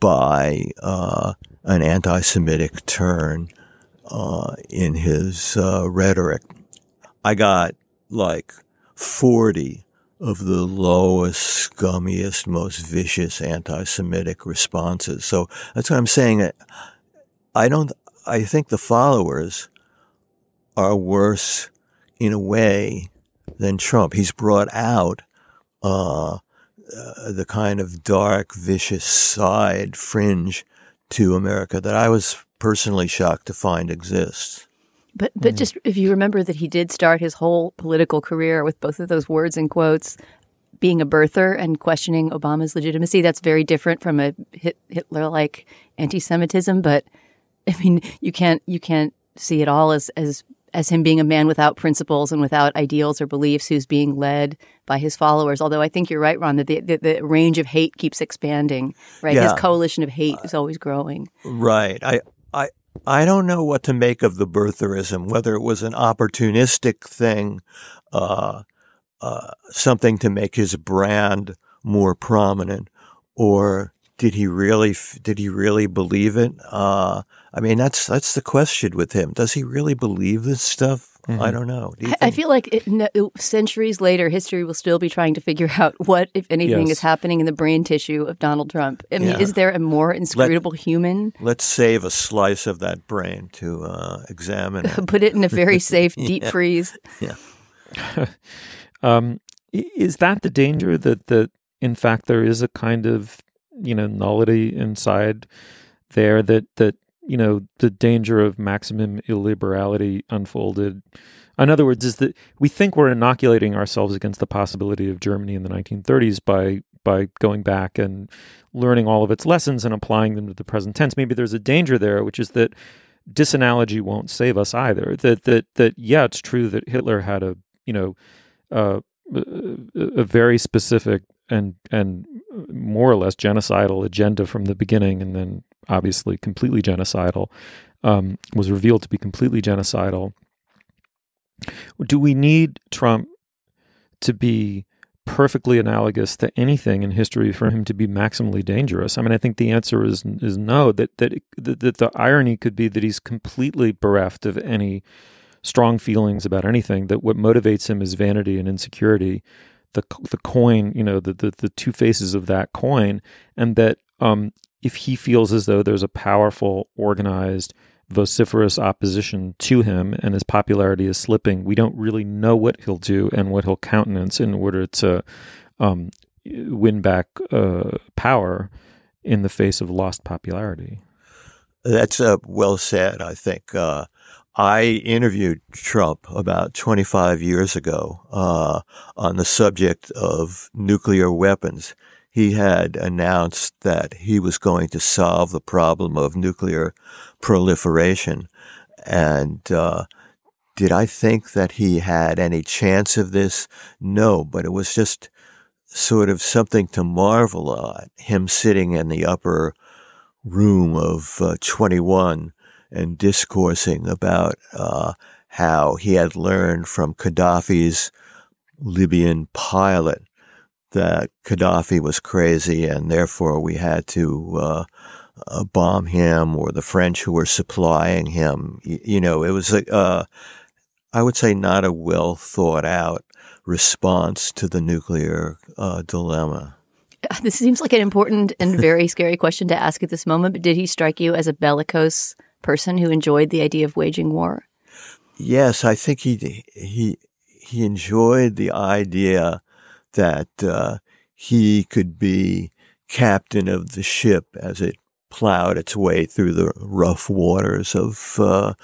by uh, an anti-Semitic turn uh, in his uh, rhetoric. I got like forty of the lowest, scummiest, most vicious anti-Semitic responses. So that's what I'm saying. I don't, I think the followers are worse in a way than Trump. He's brought out uh, uh, the kind of dark, vicious side fringe to America that I was personally shocked to find exists. But but mm. just if you remember that he did start his whole political career with both of those words in quotes, being a birther and questioning Obama's legitimacy, that's very different from a Hitler-like anti-Semitism. But I mean, you can't you can't see it all as as as him being a man without principles and without ideals or beliefs who's being led by his followers. Although I think you're right, Ron, that the, the, the range of hate keeps expanding, right? Yeah. His coalition of hate is always growing. Right. I, I, I don't know what to make of the birtherism, whether it was an opportunistic thing, uh, uh, something to make his brand more prominent, or did he really, did he really believe it? Uh, I mean, that's that's the question with him. Does he really believe this stuff? Mm-hmm. I don't know. Do you I, I feel like it, no, centuries later, history will still be trying to figure out what, if anything, yes. is happening in the brain tissue of Donald Trump. I mean, yeah. is there a more inscrutable Let, human? Let's save a slice of that brain to uh, examine it. Put it in a very safe deep yeah. freeze. Yeah. um, is that the danger that, that, in fact, there is a kind of, you know, nullity inside there that, that, you know, the danger of maximum illiberality unfolded? In other words, is that we think we're inoculating ourselves against the possibility of Germany in the nineteen thirties by by going back and learning all of its lessons and applying them to the present tense. Maybe there's a danger there, which is that disanalogy won't save us either. That that that yeah, it's true that Hitler had a you know uh, a, a very specific and and more or less genocidal agenda from the beginning, and then obviously completely genocidal, um, was revealed to be completely genocidal. Do we need Trump to be perfectly analogous to anything in history for him to be maximally dangerous? I mean, I think the answer is is no. That that that, that the irony could be that he's completely bereft of any strong feelings about anything. That what motivates him is vanity and insecurity. The the coin, you know, the, the the two faces of that coin, and that um, if he feels as though there's a powerful, organized, vociferous opposition to him, and his popularity is slipping, we don't really know what he'll do and what he'll countenance in order to um, win back uh, power in the face of lost popularity. That's uh, well said. I think uh, I interviewed Trump about twenty-five years ago uh, on the subject of nuclear weapons. He had announced that he was going to solve the problem of nuclear proliferation. And uh, did I think that he had any chance of this? No, but it was just sort of something to marvel at, him sitting in the upper room of uh, twenty-one and discoursing about uh, how he had learned from Gaddafi's Libyan pilot that Gaddafi was crazy and therefore we had to uh, uh, bomb him, or the French who were supplying him. You, you know, it was, a, uh, I would say, not a well thought out response to the nuclear uh, dilemma. This seems like an important and very scary question to ask at this moment, but did he strike you as a bellicose person who enjoyed the idea of waging war? Yes, I think he he he enjoyed the idea that uh, he could be captain of the ship as it plowed its way through the rough waters of uh,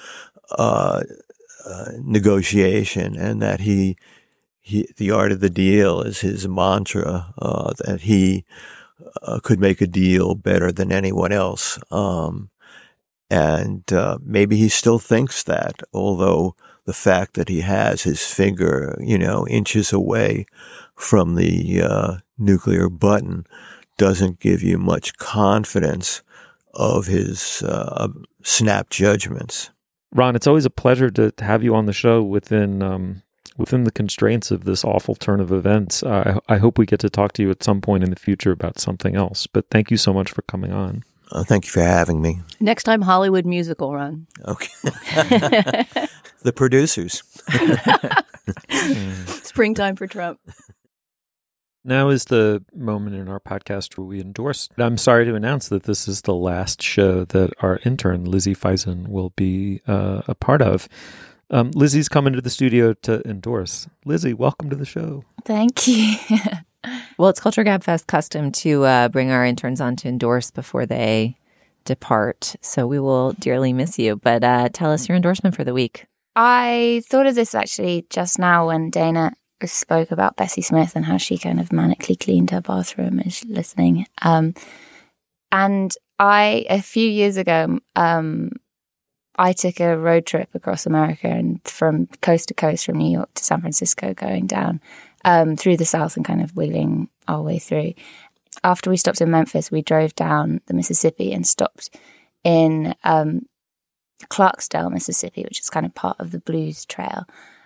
uh, uh, negotiation, and that he he the art of the deal is his mantra, uh, that he uh, could make a deal better than anyone else. Um, and uh, maybe he still thinks that, although the fact that he has his finger, you know, inches away from the uh, nuclear button doesn't give you much confidence of his uh, snap judgments. Ron, it's always a pleasure to, to have you on the show within um, within the constraints of this awful turn of events. Uh, I, I hope we get to talk to you at some point in the future about something else. But thank you so much for coming on. Uh, thank you for having me. Next time, Hollywood musical run. Okay. The producers. Springtime for Trump. Now is the moment in our podcast where we endorse. I'm sorry to announce that this is the last show that our intern, Lizzie Feisen, will be uh, a part of. Um, Lizzie's coming to the studio to endorse. Lizzie, welcome to the show. Thank you. Well, it's Culture Gab Fest custom to uh, bring our interns on to endorse before they depart. So we will dearly miss you. But uh, tell us your endorsement for the week. I thought of this actually just now when Dana spoke about Bessie Smith and how she kind of manically cleaned her bathroom as listening. Um, and I, a few years ago, um, I took a road trip across America and from coast to coast, from New York to San Francisco, going down um, through the South and kind of wheeling our way through. After we stopped in Memphis, we drove down the Mississippi and stopped in um, Clarksdale, Mississippi, which is kind of part of the Blues Trail.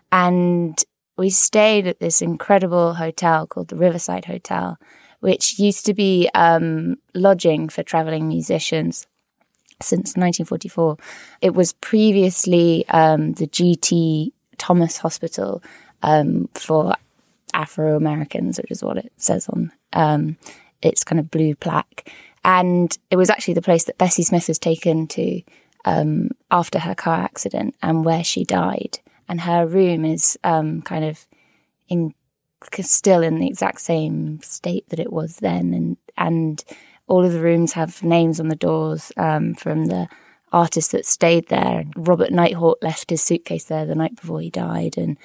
And we stayed at this incredible hotel called the Riverside Hotel, which used to be um, lodging for traveling musicians since nineteen forty-four. It was previously um, the G T Thomas Hospital um, for Afro-Americans, which is what it says on um, its kind of blue plaque. And it was actually the place that Bessie Smith was taken to um, after her car accident and where she died. And her room is um, kind of in, still in the exact same state that it was then. And and all of the rooms have names on the doors um, from the artists that stayed there. Robert Nighthawk left his suitcase there the night before he died. And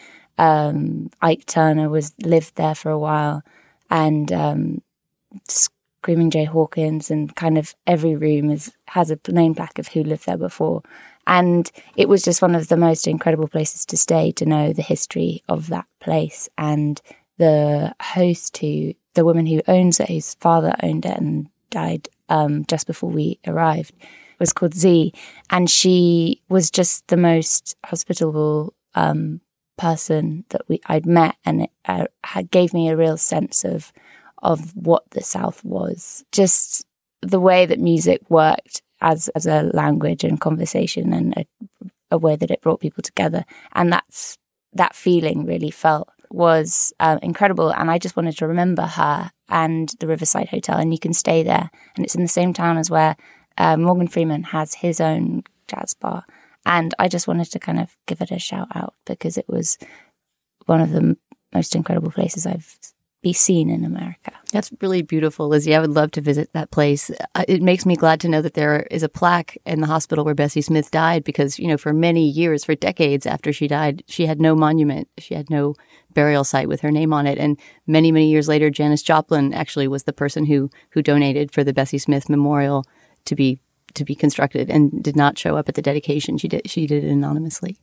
um, Ike Turner was lived there for a while. And um, Screaming Jay Hawkins, and kind of every room is has a name plaque of who lived there before. And it was just one of the most incredible places to stay, to know the history of that place. And the host, who, the woman who owns it, whose father owned it and died um, just before we arrived, was called Z. And she was just the most hospitable um, person that we I'd met. And it uh, had, gave me a real sense of of what the South was. Just the way that music worked as as a language and conversation, and a, a way that it brought people together. And that's that feeling really felt was uh, incredible. And I just wanted to remember her and the Riverside Hotel. And you can stay there. And it's in the same town as where uh, Morgan Freeman has his own jazz bar. And I just wanted to kind of give it a shout out because it was one of the m- most incredible places I've be seen in America. That's really beautiful, Lizzie. I would love to visit that place. It makes me glad to know that there is a plaque in the hospital where Bessie Smith died because, you know, for many years, for decades after she died, she had no monument. She had no burial site with her name on it. And many, many years later, Janis Joplin actually was the person who who donated for the Bessie Smith Memorial to be to be constructed and did not show up at the dedication. She did she did it anonymously.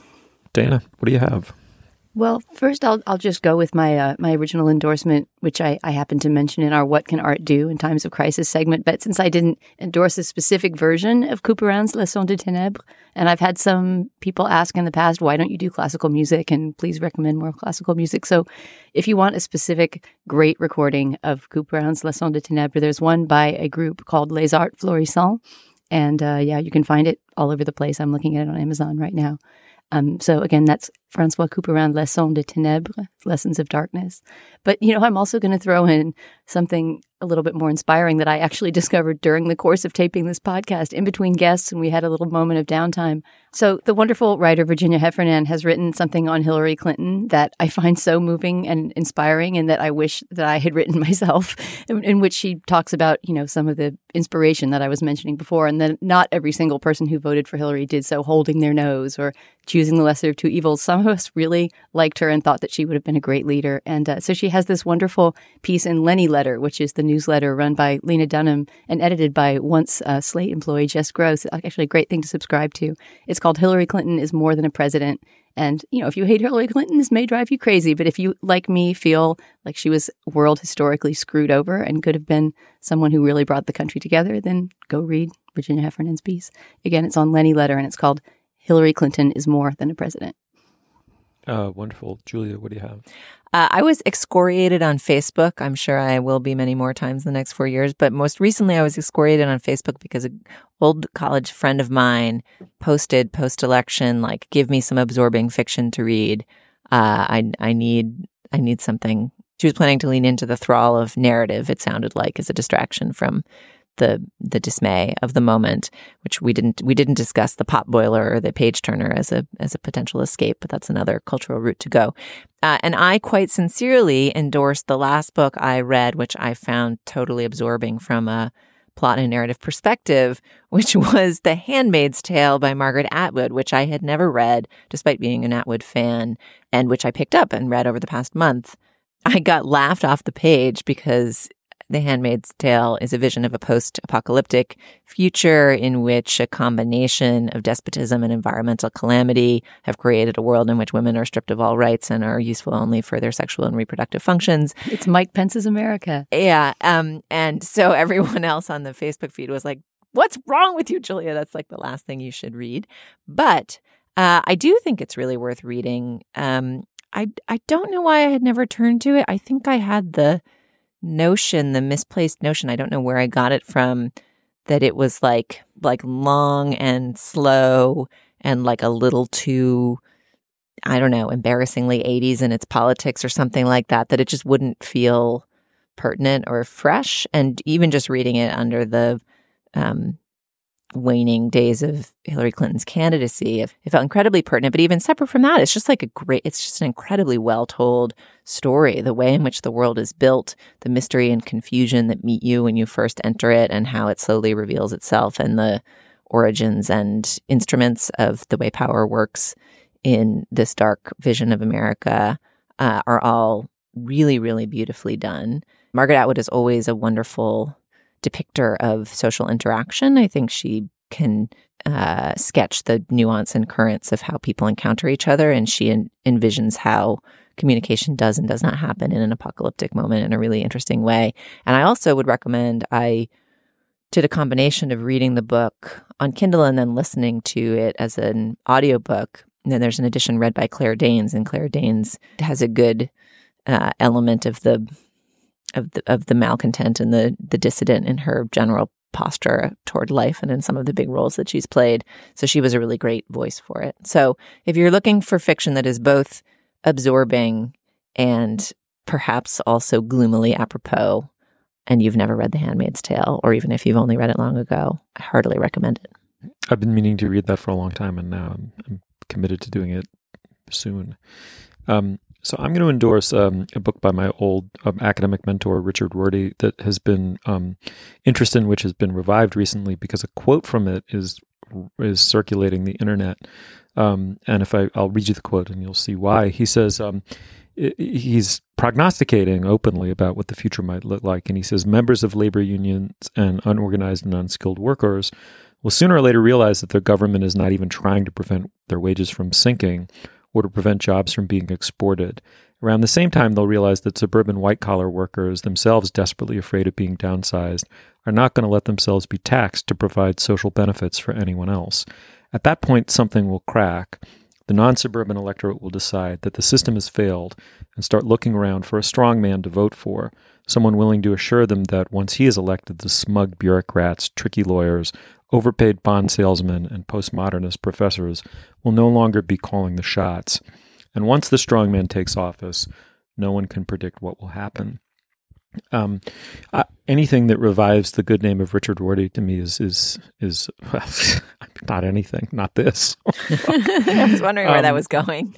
Dana, what do you have? Well, first I'll I'll just go with my uh, my original endorsement, which I, I happened to mention in our What Can Art Do in Times of Crisis segment. But since I didn't endorse a specific version of Couperin's Leçons de Ténèbres, and I've had some people ask in the past, why don't you do classical music? And please recommend more classical music. So if you want a specific great recording of Couperin's Leçons de Ténèbres, there's one by a group called Les Arts Florissants. And uh, yeah, you can find it all over the place. I'm looking at it on Amazon right now. Um, so again, that's Francois Couperin, Leçons de Ténèbres, Lessons of Darkness. But, you know, I'm also going to throw in something a little bit more inspiring that I actually discovered during the course of taping this podcast, in between guests, and we had a little moment of downtime. So the wonderful writer Virginia Heffernan has written something on Hillary Clinton that I find so moving and inspiring, and that I wish that I had written myself, in, in which she talks about, you know, some of the inspiration that I was mentioning before, and that not every single person who voted for Hillary did so holding their nose or choosing the lesser of two evils. Some of us really liked her and thought that she would have been a great leader. And uh, so she has this wonderful piece in Lenny Letter, which is the newsletter run by Lena Dunham and edited by once uh, Slate employee Jess Gross. Actually, a great thing to subscribe to. It's called Hillary Clinton is More Than a President. And, you know, if you hate Hillary Clinton, this may drive you crazy. But if you, like me, feel like she was world historically screwed over and could have been someone who really brought the country together, then go read Virginia Heffernan's piece. Again, it's on Lenny Letter, and it's called Hillary Clinton is More Than a President. Uh, wonderful. Julia, what do you have? Uh, I was excoriated on Facebook. I'm sure I will be many more times in the next four years. But most recently, I was excoriated on Facebook because an old college friend of mine posted post-election, like, give me some absorbing fiction to read. Uh, I I need I need something. She was planning to lean into the thrall of narrative, it sounded like, as a distraction from the the dismay of the moment, which we didn't we didn't discuss the pot boiler or the page turner as a as a potential escape, but that's another cultural route to go. Uh, and I quite sincerely endorsed the last book I read, which I found totally absorbing from a plot and narrative perspective, which was The Handmaid's Tale by Margaret Atwood, which I had never read, despite being an Atwood fan, and which I picked up and read over the past month. I got laughed off the page because The Handmaid's Tale is a vision of a post-apocalyptic future in which a combination of despotism and environmental calamity have created a world in which women are stripped of all rights and are useful only for their sexual and reproductive functions. It's Mike Pence's America. Yeah. Um, and so everyone else on the Facebook feed was like, what's wrong with you, Julia? That's like the last thing you should read. But uh, I do think it's really worth reading. Um, I, I don't know why I had never turned to it. I think I had the notion, the misplaced notion, I don't know where I got it from, that it was like like long and slow and like a little too, I don't know, embarrassingly eighties in its politics or something like that, that it just wouldn't feel pertinent or fresh. And even just reading it under the um, waning days of Hillary Clinton's candidacy, it felt incredibly pertinent. But even separate from that, it's just like a great, it's just an incredibly well-told story. The way in which the world is built, the mystery and confusion that meet you when you first enter it, and how it slowly reveals itself, and the origins and instruments of the way power works in this dark vision of America uh, are all really, really beautifully done. Margaret Atwood is always a wonderful depictor of social interaction. I think she can uh, sketch the nuance and currents of how people encounter each other, and she en- envisions how communication does and does not happen in an apocalyptic moment in a really interesting way. And I also would recommend, I did a combination of reading the book on Kindle and then listening to it as an audiobook. And then there's an edition read by Claire Danes, and Claire Danes has a good uh, element of the of the of the malcontent and the the dissident in her general posture toward life and in some of the big roles that she's played. So she was a really great voice for it. So if you're looking for fiction that is both absorbing and perhaps also gloomily apropos, and you've never read The Handmaid's Tale, or even if you've only read it long ago, I heartily recommend it. I've been meaning to read that for a long time, and now I'm, I'm committed to doing it soon. Um, So I'm going to endorse um, a book by my old um, academic mentor, Richard Rorty, that has been um, interest in which has been revived recently because a quote from it is is circulating the internet. Um, and if I, I'll read you the quote and you'll see why. He says um, he's prognosticating openly about what the future might look like. And he says members of labor unions and unorganized and unskilled workers will sooner or later realize that their government is not even trying to prevent their wages from sinking or to prevent jobs from being exported. Around the same time, they'll realize that suburban white-collar workers, themselves desperately afraid of being downsized, are not going to let themselves be taxed to provide social benefits for anyone else. At that point, something will crack. The non-suburban electorate will decide that the system has failed and start looking around for a strong man to vote for, someone willing to assure them that once he is elected, the smug bureaucrats, tricky lawyers, overpaid bond salesmen, and postmodernist professors will no longer be calling the shots. And once the strongman takes office, no one can predict what will happen. Um, uh, anything that revives the good name of Richard Rorty to me is is is well, not anything, not this. I was wondering where um, that was going.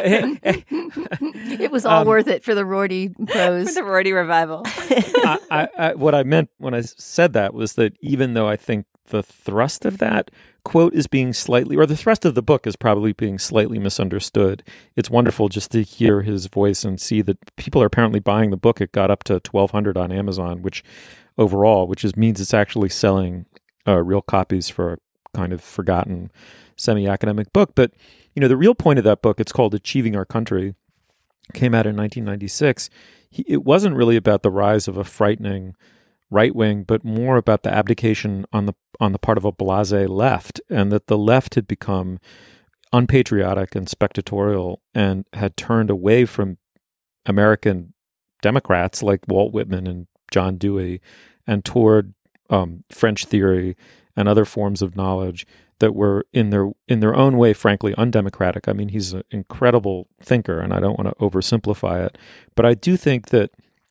It was all um, worth it for the Rorty prose, for the Rorty revival. I, I, I, what I meant when I said that was that even though I think the thrust of that quote is being slightly, or the thrust of the book is probably being slightly misunderstood. It's wonderful just to hear his voice and see that people are apparently buying the book. It got up to twelve hundred on Amazon, which overall, which is, means it's actually selling uh, real copies for a kind of forgotten semi-academic book. But, you know, the real point of that book, it's called Achieving Our Country, came out in nineteen ninety-six. He, it wasn't really about the rise of a frightening right wing, but more about the abdication on the on the part of a blasé left, and that the left had become unpatriotic and spectatorial and had turned away from American Democrats like Walt Whitman and John Dewey and toward um, French theory and other forms of knowledge that were in their in their own way, frankly, undemocratic. I mean, he's an incredible thinker, and I don't want to oversimplify it, but I do think that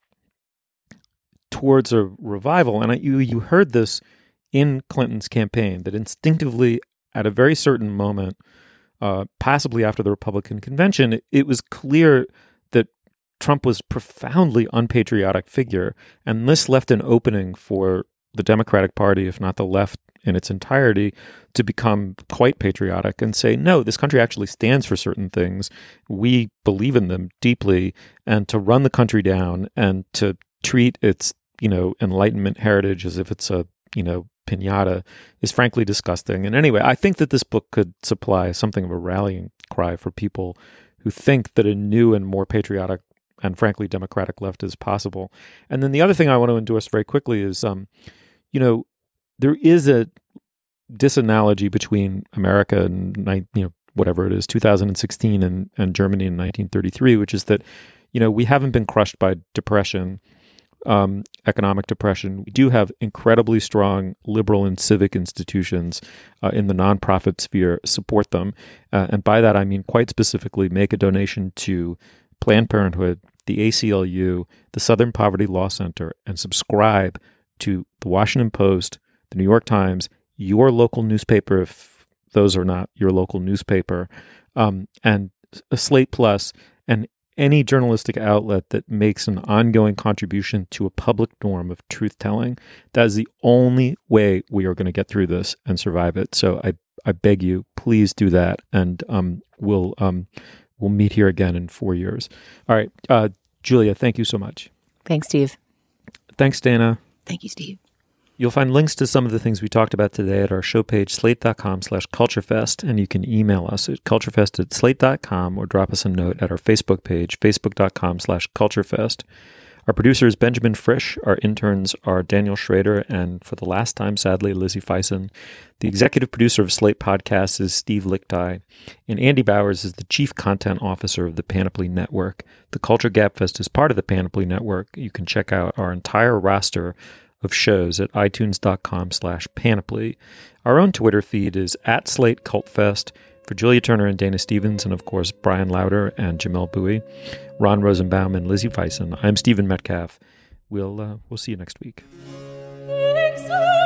towards a revival, and I, you you heard this in Clinton's campaign, that instinctively, at a very certain moment, uh, possibly after the Republican convention, it, it was clear that Trump was a profoundly unpatriotic figure, and this left an opening for the Democratic Party, if not the left in its entirety, to become quite patriotic and say, no, this country actually stands for certain things. We believe in them deeply, and to run the country down and to treat its, you know, Enlightenment heritage as if it's a, you know, piñata is frankly disgusting. And anyway, I think that this book could supply something of a rallying cry for people who think that a new and more patriotic and frankly democratic left is possible. And then the other thing I want to endorse very quickly is, um, you know, there is a disanalogy between America and, you know, whatever it is, two thousand sixteen and, and Germany in nineteen thirty-three, which is that, you know, we haven't been crushed by depression, um, economic depression. We do have incredibly strong liberal and civic institutions uh, in the nonprofit sphere, support them. Uh, and by that, I mean quite specifically make a donation to Planned Parenthood, the A C L U, the Southern Poverty Law Center, and subscribe to the Washington Post, the New York Times, your local newspaper, if those are not your local newspaper, um, and a Slate Plus, and any journalistic outlet that makes an ongoing contribution to a public norm of truth-telling. That is the only way we are going to get through this and survive it. So I, I beg you, please do that, and um, we'll um, we'll meet here again in four years. All right, uh, Julia, thank you so much. Thanks, Steve. Thanks, Dana. Thank you, Steve. You'll find links to some of the things we talked about today at our show page, slate.com slash culturefest, and you can email us at culturefest at slate dot com or drop us a note at our Facebook page, facebook.com slash culturefest. Our producer is Benjamin Frisch. Our interns are Daniel Schrader and, for the last time, sadly, Lizzie Feisen. The executive producer of Slate Podcasts is Steve Lichtai, and Andy Bowers is the chief content officer of the Panoply Network. The Culture Gabfest is part of the Panoply Network. You can check out our entire roster of shows at itunes.com slash panoply. Our own Twitter feed is at Slate Cult Fest. For Julia Turner and Dana Stevens, and of course Brian Lauder and Jamel Bowie, Ron Rosenbaum and Lizzie Feisen, I'm Stephen Metcalf. We'll uh, we'll see you next week.